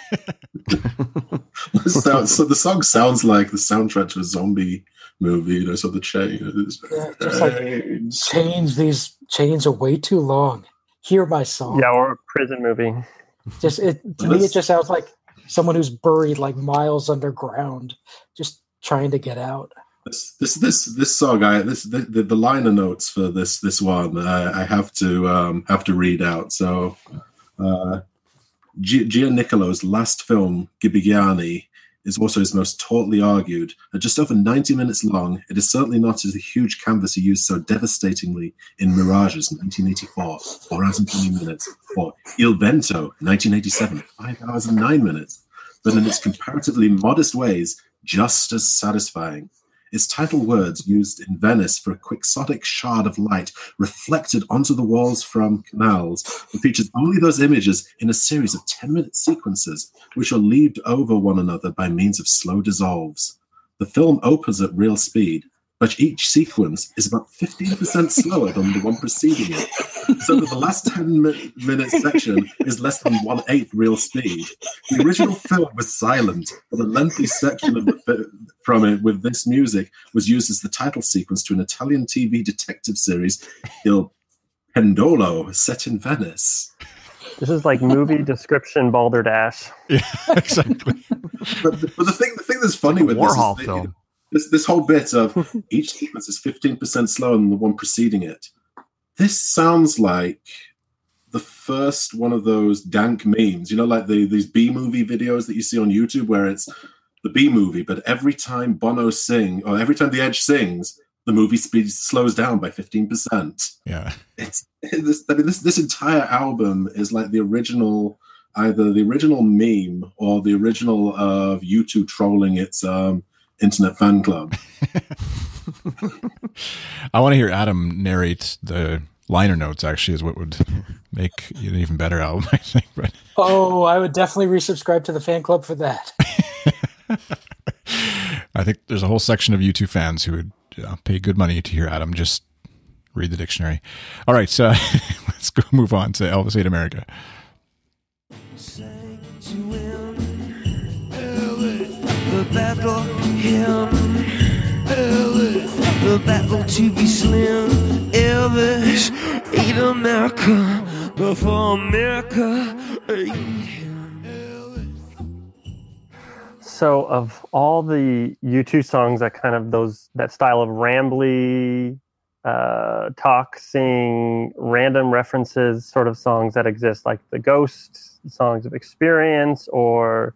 so, so the song sounds like the soundtrack to a zombie movie, you know, so the chain is Yeah, just like- chains. These chains are way too long. Hear my song. Yeah, or a prison movie. Just it to me, it just sounds like someone who's buried like miles underground, just trying to get out. This this this this song, I this the, the, the liner notes for this this one, I, I have to um, have to read out. So, uh, G- Gianicolo's last film, Gibbigiani, is also his most tautly argued. At just over ninety minutes long, it is certainly not as a huge canvas he used so devastatingly in Mirages, nineteen eighty-four, four hours and twenty minutes, or Il Vento, nineteen eighty-seven, five hours and nine minutes, but in its comparatively modest ways, just as satisfying. Its title words, used in Venice for a quixotic shard of light reflected onto the walls from canals, and features only those images in a series of ten-minute sequences, which are leaved over one another by means of slow dissolves. The film opens at real speed, but each sequence is about fifteen percent slower than the one preceding it, so that the last ten-minute section is less than one-eighth real speed. The original film was silent, but a lengthy section of the fi- from it with this music was used as the title sequence to an Italian T V detective series, Il Pendolo, set in Venice. This is like movie description Balderdash. Yeah, exactly. But, but the thing, the thing that's funny with this Warhol is that, film. this this whole bit of each sequence is fifteen percent slower than the one preceding it. This sounds like the first one of those dank memes, you know, like the these B movie videos that you see on YouTube, where it's the B movie, but every time Bono sing or every time the Edge sings, the movie speed slows down by fifteen percent. Yeah. It's this, I mean, this this entire album is like the original, either the original meme or the original of U two trolling its um, internet fan club. I want to hear Adam narrate the liner notes, actually, is what would make an even better album, I think. But Oh, I would definitely resubscribe to the fan club for that. I think there's a whole section of U two fans who would uh, pay good money to hear Adam just read the dictionary. All right, so let's go move on to Elvis Ate America. Sang to him, Elvis, the battle hymn, Elvis, the battle to be slim, Elvis ate America before America ate him. So, of all the U two songs that kind of those that style of rambly, uh, talk, sing, random references, sort of songs that exist, like the Ghost songs of Experience, or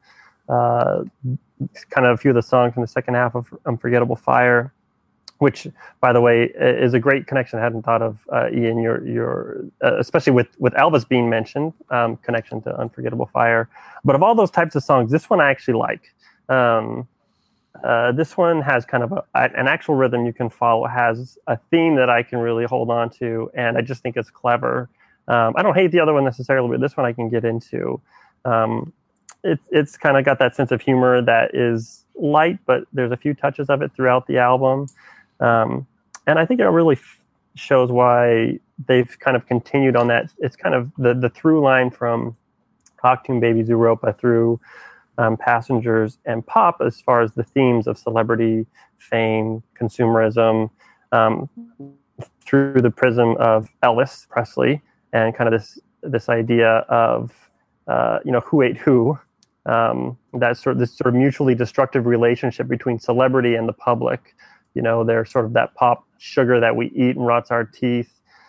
uh, kind of a few of the songs from the second half of Unforgettable Fire, which, by the way, is a great connection. I hadn't thought of, uh, Ian, your your uh, especially with with Elvis being mentioned, um, connection to Unforgettable Fire. But of all those types of songs, this one I actually like. Um, uh, this one has kind of a, an actual rhythm you can follow, has a theme that I can really hold on to, and I just think it's clever. Um, I don't hate the other one necessarily, but this one I can get into. Um, it, it's kind of got that sense of humor that is light, but there's a few touches of it throughout the album. Um, and I think it really f- shows why they've kind of continued on that. It's kind of the, the through line from Achtung Baby Zooropa through Um, Passengers and Pop, as far as the themes of celebrity, fame, consumerism, um, through the prism of Elvis Presley, and kind of this this idea of uh, you know, who ate who, um, that sort of this sort of mutually destructive relationship between celebrity and the public. You know, they're sort of that pop sugar that we eat and rots our teeth.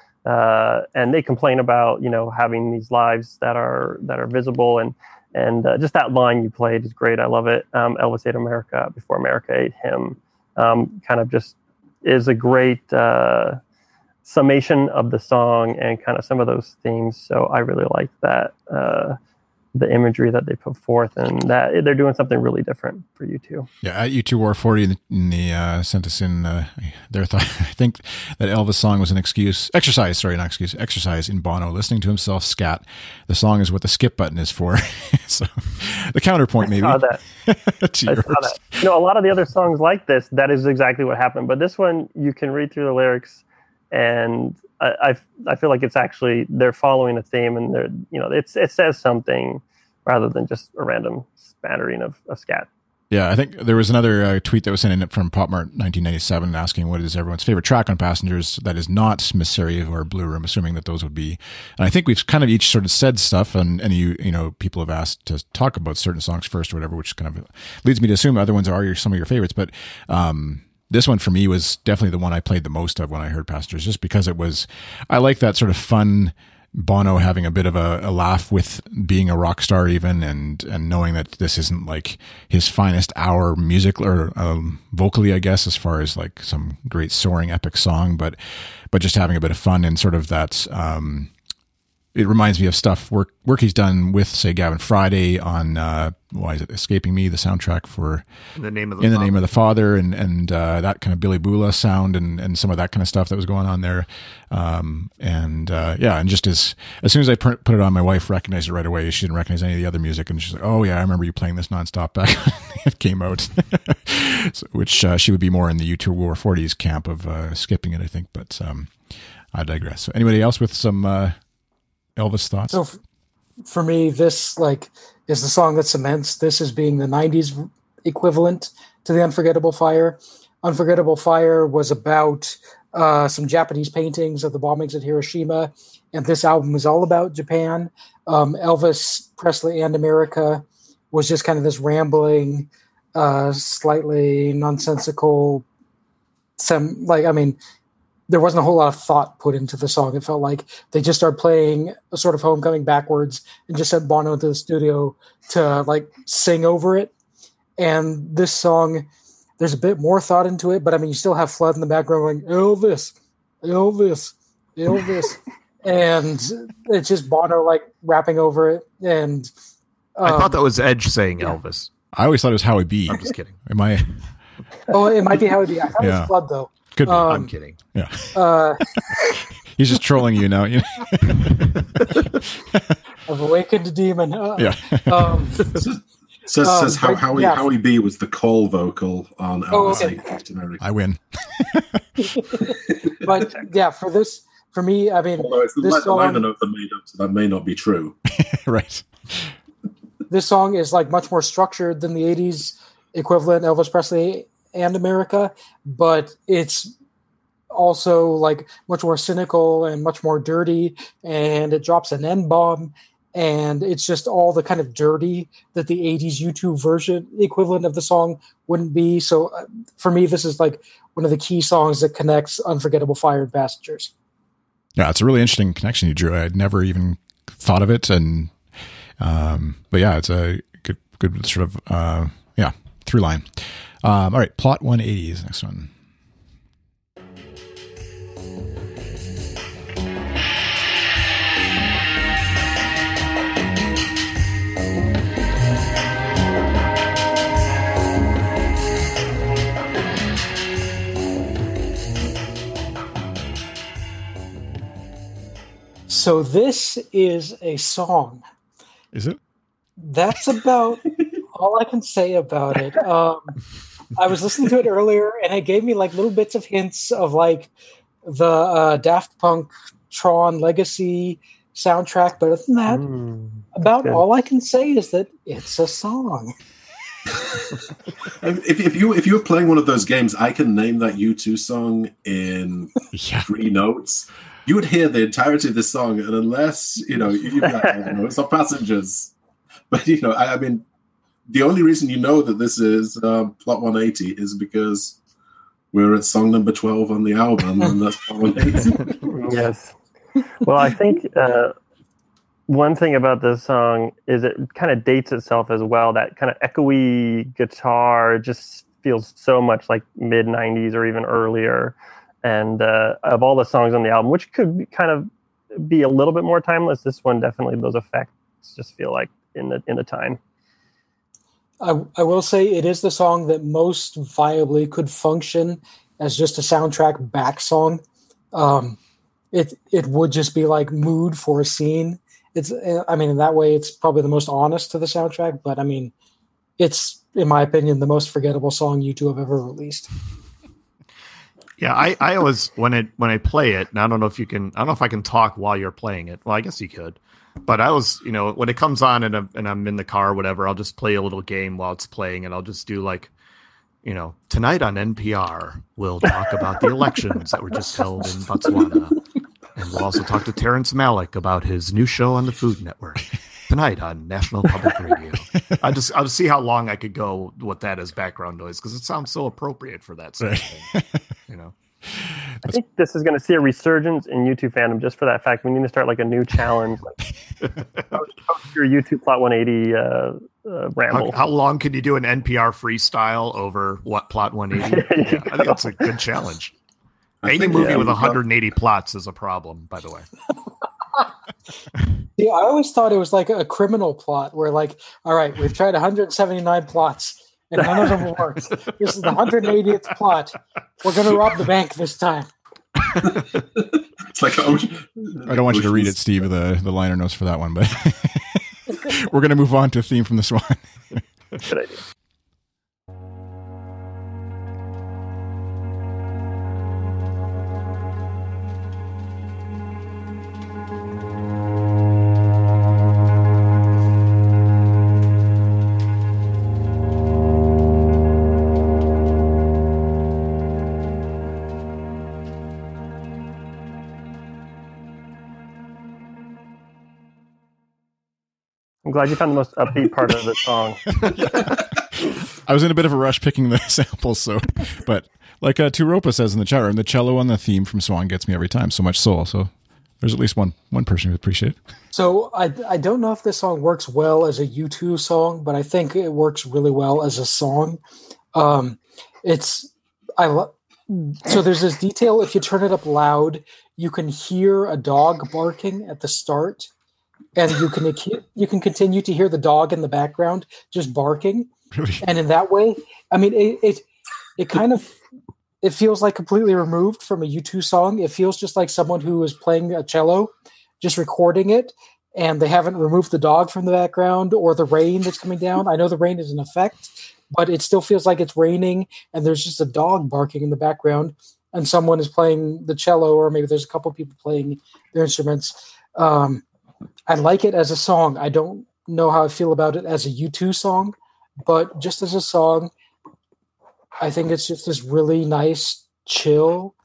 Uh, and they complain about, you know, having these lives that are that are visible, and and uh, just that line you played is great. I love it. Um, Elvis ate America before America ate him. Um, kind of just is a great uh, summation of the song and kind of some of those themes. So I really like that, uh, the imagery that they put forth, and that they're doing something really different for U two. Yeah, at U two War forty in the, in the uh, sent us in uh, their thought. I think that Elvis song was an excuse, exercise, sorry, not excuse, exercise in Bono, listening to himself scat. The song is what the skip button is for. So the counterpoint, maybe. I saw that. to I yours. saw that. You know, a lot of the other songs like this, that is exactly what happened. But this one, you can read through the lyrics, and I, I, I feel like it's actually, they're following a theme, and they're, you know, it's it says something rather than just a random spattering of, of scat. Yeah, I think there was another uh, tweet that was sent in from PopMart nineteen ninety-seven asking what is everyone's favorite track on Passengers that is not Miss Sarajevo or Blue Room, assuming that those would be. And I think we've kind of each sort of said stuff, and, and you you know, people have asked to talk about certain songs first or whatever, which kind of leads me to assume other ones are your, some of your favorites. But um, this one for me was definitely the one I played the most of when I heard Passengers, just because it was, I like that sort of fun Bono having a bit of a, a laugh with being a rock star even, and, and knowing that this isn't like his finest hour music or um, vocally, I guess, as far as like some great soaring epic song, but, but just having a bit of fun and sort of that, um, it reminds me of stuff work work he's done with, say, Gavin Friday on uh, why is it escaping me, the soundtrack for In the Name of the in the Father. Name of the Father, and and uh, that kind of Billy Bula sound, and, and some of that kind of stuff that was going on there, um, and uh, yeah, and just as as soon as I put it on, my wife recognized it right away. She didn't recognize any of the other music, and she's like, "Oh yeah, I remember you playing this nonstop back when it came out," so, which uh, she would be more in the U two War forties camp of uh, skipping it, I think. But um, I digress. So, anybody else with some Uh, Elvis thoughts? So f- for me, this like is the song that cements this as being the nineties equivalent to the Unforgettable Fire. Unforgettable Fire was about uh, some Japanese paintings of the bombings at Hiroshima, and this album is all about Japan. Um, Elvis Presley and America was just kind of this rambling, uh, slightly nonsensical, some like I mean. There wasn't a whole lot of thought put into the song. It felt like they just started playing a sort of Homecoming backwards and just sent Bono into the studio to like sing over it. And this song, there's a bit more thought into it, but I mean, you still have Flood in the background going, Elvis, Elvis, Elvis. And it's just Bono like rapping over it. And um, I thought that was Edge saying yeah. Elvis. I always thought it was Howie B. I'm just kidding. Am I? Oh, it might be Howie B. I thought it Yeah. was Flood, though. Could be. Um, I'm kidding. Yeah. Uh, He's just trolling you now. You know? I've awakened a demon. Uh, Yeah. Um, Says, Um, says how, but, Howie, yeah. Howie B was the call vocal on Oh, Elvis okay. eight Captain America. I win. but yeah, for this, for me, I mean, Although it's the, this li- the song, liner notes are made up, so that may not be true. Right. this song is like much more structured than the eighties equivalent Elvis Presley and America, but it's also like much more cynical and much more dirty, and it drops an N-bomb, and it's just all the kind of dirty that the eighties YouTube version equivalent of the song wouldn't be. So uh, for me, this is like one of the key songs that connects Unforgettable Fire and Passengers. Yeah, it's a really interesting connection you drew. I'd never even thought of it, and um, but yeah, it's a good, good sort of uh, yeah through line. Um, all right, Plot one eighty is the next one. So this is a song. Is it? That's about all I can say about it. Um, I was listening to it earlier, and it gave me like little bits of hints of like the uh, Daft Punk Tron Legacy soundtrack. But other than that, Mm, about good. all I can say is that it's a song. if, if you if you were playing one of those games, I can name that U two song in Yeah. three notes. You would hear the entirety of this song, and unless you know you've got I don't know, it's not Passengers, but you know I, I mean, the only reason you know that this is um, Plot one eighty is because we're at song number twelve on the album, and that's Plot one eighty. Yes. Well, I think uh, one thing about this song is it kind of dates itself as well. That kind of echoey guitar just feels so much like mid nineties or even earlier. And uh, of all the songs on the album, which could be kind of be a little bit more timeless, this one definitely, those effects just feel like in the in the time. I, I will say it is the song that most viably could function as just a soundtrack back song. Um, it it would just be like mood for a scene. It's I mean in that way it's probably the most honest to the soundtrack. But I mean, it's in my opinion the most forgettable song U two have ever released. Yeah, I, I always when it when I play it, and I don't know if you can, I don't know if I can talk while you're playing it. Well, I guess you could, but I was, you know, when it comes on and I'm, and I'm in the car or whatever, I'll just play a little game while it's playing, and I'll just do like, you know, tonight on N P R we'll talk about the elections that were just held in Botswana, and we'll also talk to Terrence Malick about his new show on the Food Network tonight on National Public Radio. I just I'll just see how long I could go with that as background noise because it sounds so appropriate for that sort of thing. You know, I think this is going to see a resurgence in YouTube fandom just for that fact. We need to start like a new challenge, like post, post your YouTube Plot one eighty uh, uh, ramble. how, how long can you do an N P R freestyle over what Plot one eighty? Yeah, I think that's a good challenge. I Any think, movie yeah, with we've got- one hundred eighty plots is a problem, by the way. Yeah, I always thought it was like a criminal plot where like, all right, we've tried one hundred seventy-nine plots and none of them worked. This is the one hundred eightieth plot. We're going to rob the bank this time. It's like Ocean, I don't want you to read it, Steve, the, the liner notes for that one, but we're going to move on to a theme from this one. Good idea. I'm glad you found the most upbeat part of the song. I was in a bit of a rush picking the samples, so but like uh, Turopa says in the chat room, the cello on the theme from Swan gets me every time. So much soul. So there's at least one one person who appreciate it. So I, I don't know if this song works well as a U two song, but I think it works really well as a song. Um, it's I love. So there's this detail. If you turn it up loud, you can hear a dog barking at the start, and you can you can continue to hear the dog in the background just barking. Really? And in that way, I mean, it it, it kind of it feels like completely removed from a U two song. It feels just like someone who is playing a cello, just recording it, and they haven't removed the dog from the background or the rain that's coming down. I know the rain is an effect, but it still feels like it's raining, and there's just a dog barking in the background, and someone is playing the cello, or maybe there's a couple people playing their instruments. Um, I like it as a song. I don't know how I feel about it as a U two song, but just as a song, I think it's just this really nice, chill,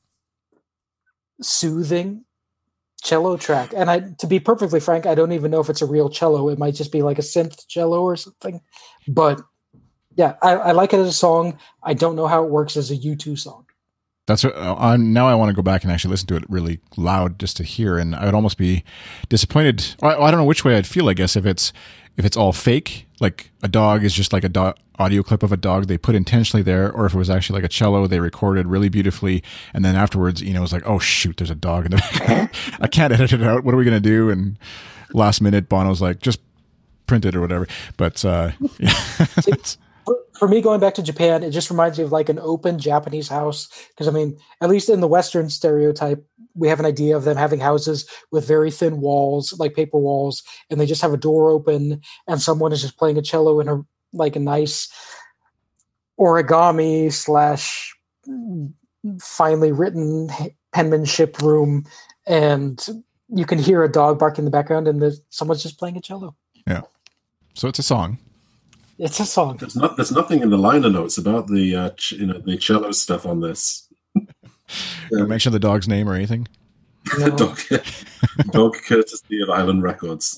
soothing cello track. And I, to be perfectly frank, I don't even know if it's a real cello. It might just be like a synth cello or something. But yeah, I, I like it as a song. I don't know how it works as a U two song. That's what, uh, now I want to go back and actually listen to it really loud just to hear. And I would almost be disappointed. I, I don't know which way I'd feel, I guess, if it's, if it's all fake, like a dog is just like a do- audio clip of a dog they put intentionally there, or if it was actually like a cello they recorded really beautifully, and then afterwards, you know, it was like, oh shoot, there's a dog in the back. I can't edit it out. What are we going to do? And last minute, Bono's like, just print it or whatever. But uh, yeah, it's, for, for me, going back to Japan, it just reminds me of like an open Japanese house. Because I mean, at least in the Western stereotype, we have an idea of them having houses with very thin walls, like paper walls, and they just have a door open, and someone is just playing a cello in a like a nice origami slash finely written penmanship room, and you can hear a dog barking in the background, and there's someone's just playing a cello. Yeah, so it's a song. It's a song. There's not. There's nothing in the liner notes about the uh, ch- you know the cello stuff on this. Don't mention the dog's name or anything. No. dog, dog courtesy of Island Records.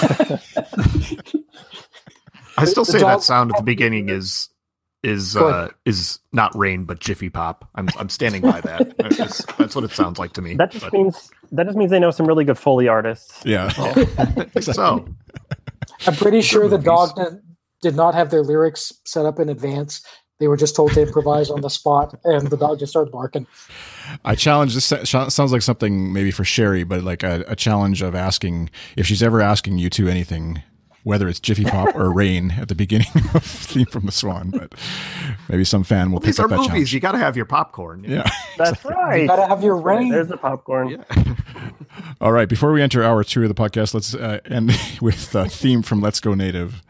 I still The say dog- that sound at the beginning is is Go uh, ahead. is not rain but Jiffy Pop. I'm I'm standing by that. That's, that's what it sounds like to me. That just But- means that just means they know some really good Foley artists. Yeah. so I'm pretty sure the movies. dog did, did not have their lyrics set up in advance. They were just told to improvise on the spot, and the dog just started barking. I challenge this. Sounds like something maybe for Sherry, but like a, a challenge of asking if she's ever asking you two anything, whether it's Jiffy Pop or Rain at the beginning of Theme from the Swan. But maybe some fan will well, these pick are up that movies. challenge. You got to have your popcorn. Yeah. That's right. You gotta have your rain. There's the popcorn. Yeah. All right. Before we enter hour two of the podcast, let's uh, end with a theme from Let's Go Native.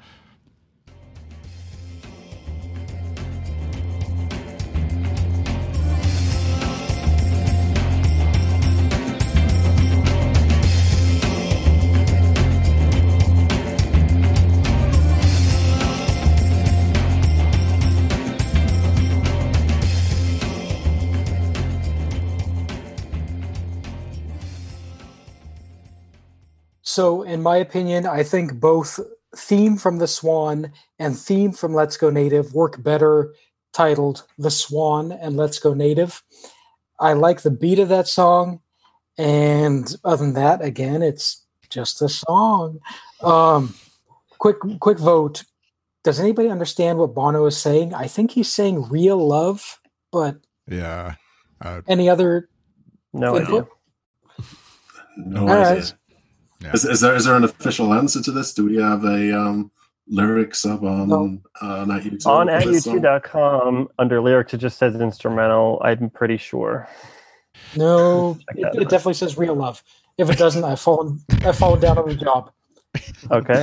So, in my opinion, I think both Theme from the Swan and Theme from Let's Go Native work better titled The Swan and Let's Go Native. I like the beat of that song, and other than that, again, it's just a song. Um, quick, quick vote. Does anybody understand what Bono is saying? I think he's saying real love, but Yeah. Uh, any other No input? idea. No All idea. right. Yeah. Is, is there is there an official answer to this? Do we have a um, lyrics up on No. uh, on at YouTube? On for at this U two song? dot com, under lyrics, it just says instrumental. I'm pretty sure. No, Check it, that it out. definitely says real love. If it doesn't, I've fallen, I've fallen down on the job. Okay.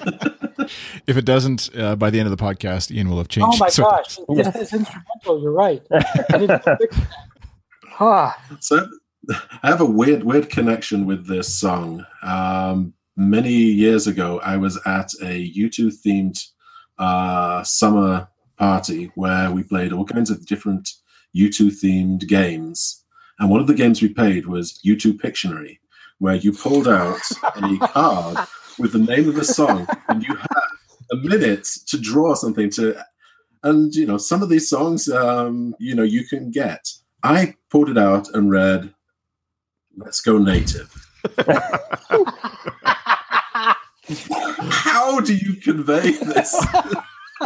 if it doesn't, uh, by the end of the podcast, Ian will have changed. Oh my So- gosh, Yeah. it's, it's instrumental. You're right. I didn't fix that. Ah, So I have a weird, weird connection with this song. Um, many years ago, I was at a U two themed uh, summer party where we played all kinds of different U two themed games. And one of the games we played was U two Pictionary, where you pulled out a card with the name of the song and you had a minute to draw something to. And, you know, some of these songs, um, you know, you can get. I pulled it out and read, "Let's Go Native." How do you convey this? Did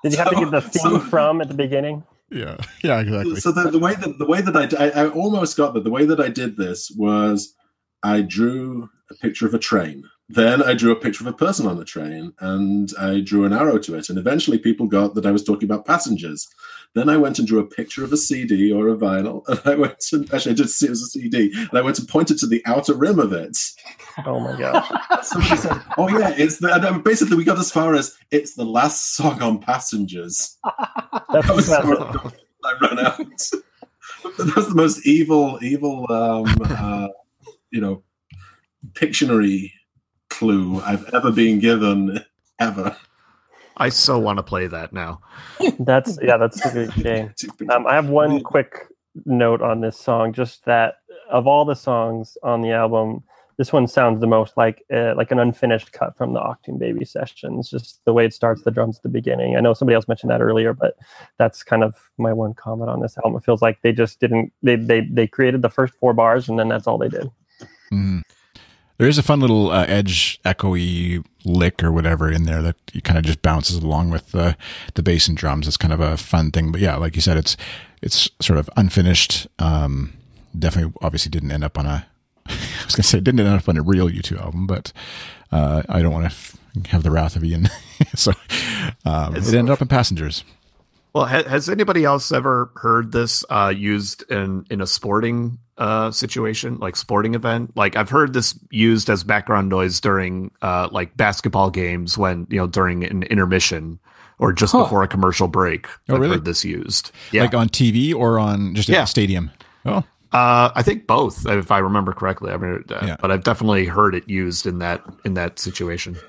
Did you have to So- get the theme so- from at the beginning? Yeah, yeah, exactly. So the, the way that the way that I, d- I I almost got that the way that I did this was I drew a picture of a train. Then I drew a picture of a person on a train, and I drew an arrow to it. And eventually, people got that I was talking about passengers. Then I went and drew a picture of a C D or a vinyl, and I went and actually I did see it was a C D, and I went and pointed to the outer rim of it. Oh my gosh. Somebody said, "Oh yeah, it's the." And then basically, we got as far as it's the last song on Passengers. That's That was so impressive. I ran out. That was the most evil, evil, um, uh, you know, Pictionary clue I've ever been given, ever. I so want to play that now. That's yeah, that's a good game. Um, I have one quick note on this song, just that of all the songs on the album, this one sounds the most like uh, like an unfinished cut from the Octane Baby sessions. Just the way it starts, the drums at the beginning. I know somebody else mentioned that earlier, but that's kind of my one comment on this album. It feels like they just didn't they they they created the first four bars and then that's all they did. Mhm. There is a fun little uh, edge echoey lick or whatever in there that you kind of just bounces along with the the bass and drums. It's kind of a fun thing, but yeah, like you said, it's it's sort of unfinished. Um, definitely, obviously, didn't end up on a. I was gonna say it didn't end up on a real U two album, but uh, I don't want to f- have the wrath of Ian, so um, it ended up in Passengers. Well, ha- has anybody else ever heard this uh, used in, in a sporting uh, situation, like sporting event? Like I've heard this used as background noise during uh, like basketball games when, you know, during an intermission or just Huh. before a commercial break. Oh, I've really? heard this used. Yeah. Like on T V or on just Yeah. a stadium. Oh, Uh, I think both, if I remember correctly. I mean, uh, Yeah. but I've definitely heard it used in that in that situation.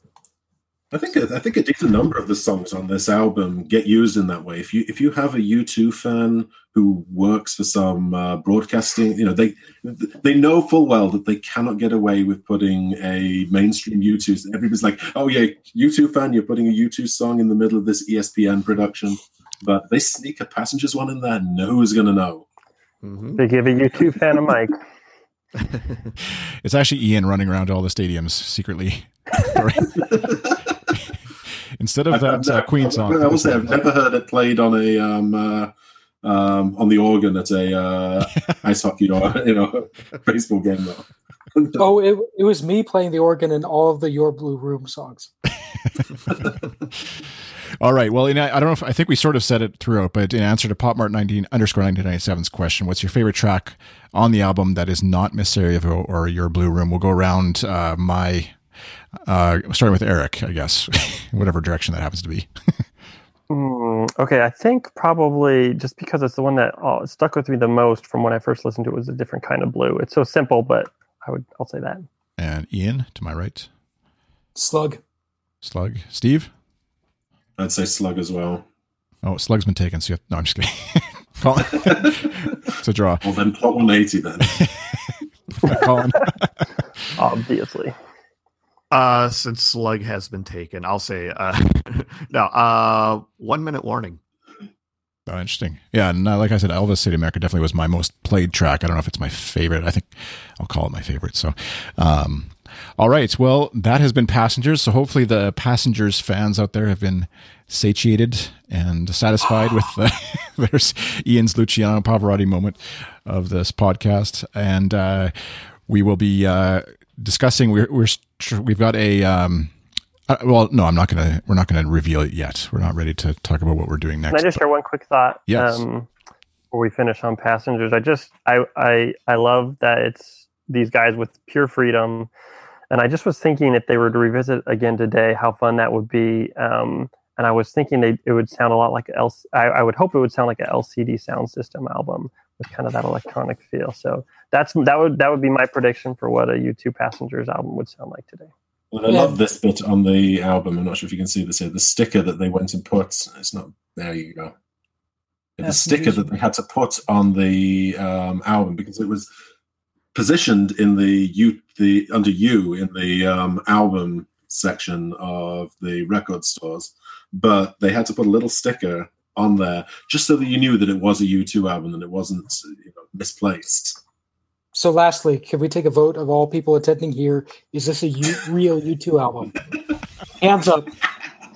I think I think a decent number of the songs on this album get used in that way. If you if you have a U two fan who works for some uh, broadcasting, you know they they know full well that they cannot get away with putting a mainstream U two. Everybody's like, "Oh yeah, U two fan, you're putting a U two song in the middle of this E S P N production," but they sneak a Passengers one in there. No one's gonna know. Mm-hmm. They give a U two fan a mic. it's actually Ian running around to all the stadiums secretly. Instead of I've- that I've uh, never- Queen song. I will say I've never heard it played on a um, uh, um, on the organ at a uh, ice hockey or you know baseball game though. Oh, it, it was me playing the organ in all of the Your Blue Room songs. All right. Well, in, I don't know if I think we sort of said it throughout, but in answer to PopMart nineteen underscore nineteen ninety seven's question, what's your favorite track on the album that is not Miss Sarajevo or Your Blue Room? We'll go around uh, my uh, starting with Eric, I guess, whatever direction that happens to be. Hmm, okay, I think probably just because it's the one that uh, stuck with me the most from when I first listened to it was A Different Kind of Blue. It's so simple, but I would I'll say that. And Ian, to my right, Slug. Slug, Steve. I'd say Slug as well. Oh, Slug's been taken. So you have, no, I'm just kidding. Colin, it's a draw. Well, then plot one eighty then. Colin. Obviously. Uh, since Slug has been taken, I'll say uh, no. Uh, One Minute Warning. Oh, interesting. Yeah, and uh, like I said, Elvis City America definitely was my most played track. I don't know if it's my favorite. I think I'll call it my favorite. So, um, all right. Well, that has been Passengers. So hopefully the Passengers fans out there have been satiated and satisfied with uh, there's Ian's Luciano Pavarotti moment of this podcast. And uh, we will be uh, discussing, we're, we're, we've got a, um, Uh, well, no, I'm not going to, we're not going to reveal it yet. We're not ready to talk about what we're doing next. Can I just share one quick thought? Yes. Um, before we finish on Passengers, I just I I I love that it's these guys with pure freedom, and I just was thinking if they were to revisit again today, how fun that would be. Um, and I was thinking they it would sound a lot like L. I, I would hope it would sound like an L C D Sound System album with kind of that electronic feel. So that's that would that would be my prediction for what a U two Passengers album would sound like today. Well, I Yeah. love this bit on the album. I'm not sure if you can see this here. The sticker that they went and put. It's not. There you go. The That's sticker that they had to put on the um, album because it was positioned in the U, the under U in the um, album section of the record stores, but they had to put a little sticker on there just so that you knew that it was a U two album and it wasn't you know, misplaced. So, lastly, can we take a vote of all people attending here? Is this a U- real U two album? Hands up.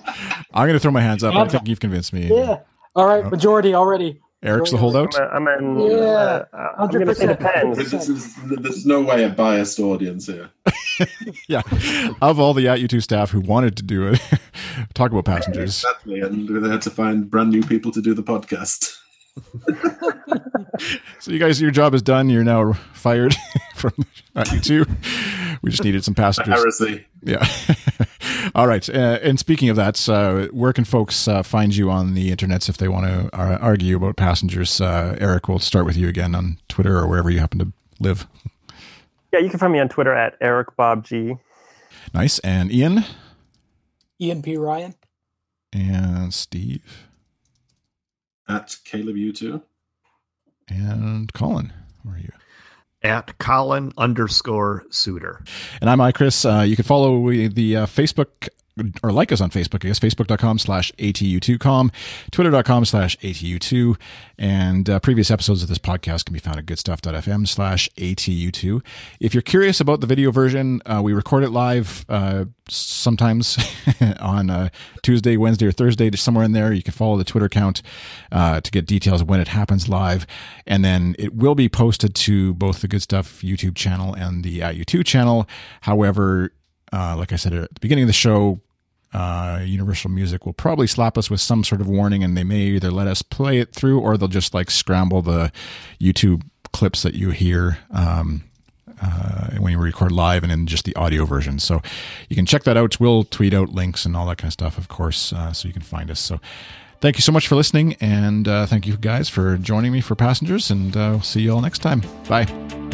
I'm going to throw my hands up. I think you've convinced me. Yeah. All right. Oh. Majority already. Eric's the holdout? I'm, a, I'm in. Yeah. Uh, I'm going to say depends. This is, there's no way a biased audience here. Yeah. Of all the At You Two staff who wanted to do it, talk about Passengers. Exactly. And they had to find brand new people to do the podcast. So you guys, your job is done. You're now fired from At You Two. We just needed some passengers. Heresy. Yeah. All right. Uh, and speaking of that, uh, where can folks uh, find you on the internets if they want to uh, argue about Passengers? Uh, Eric, we'll start with you again on Twitter or wherever you happen to live. Yeah, you can find me on Twitter at Eric Bob G. Nice. And Ian? Ian P. Ryan. And Steve? At Caleb U two. And Colin, where are you? At Colin underscore Suter. And I'm iChris. Uh, you can follow the uh, Facebook or like us on Facebook, I guess, facebook.com slash ATU2com, twitter.com slash ATU2, and uh, previous episodes of this podcast can be found at goodstuff.fm slash ATU2. If you're curious about the video version, uh, we record it live uh, sometimes on uh, Tuesday, Wednesday, or Thursday, just somewhere in there. You can follow the Twitter account uh, to get details of when it happens live, and then it will be posted to both the Good Stuff YouTube channel and the At You two channel. However, uh, like I said at the beginning of the show, Uh, Universal Music will probably slap us with some sort of warning, and they may either let us play it through or they'll just like scramble the YouTube clips that you hear um, uh, when you record live and in just the audio version. So you can check that out. We'll tweet out links and all that kind of stuff, of course, uh, so you can find us. So thank you so much for listening, and uh, thank you guys for joining me for Passengers, and uh, we'll see you all next time. Bye.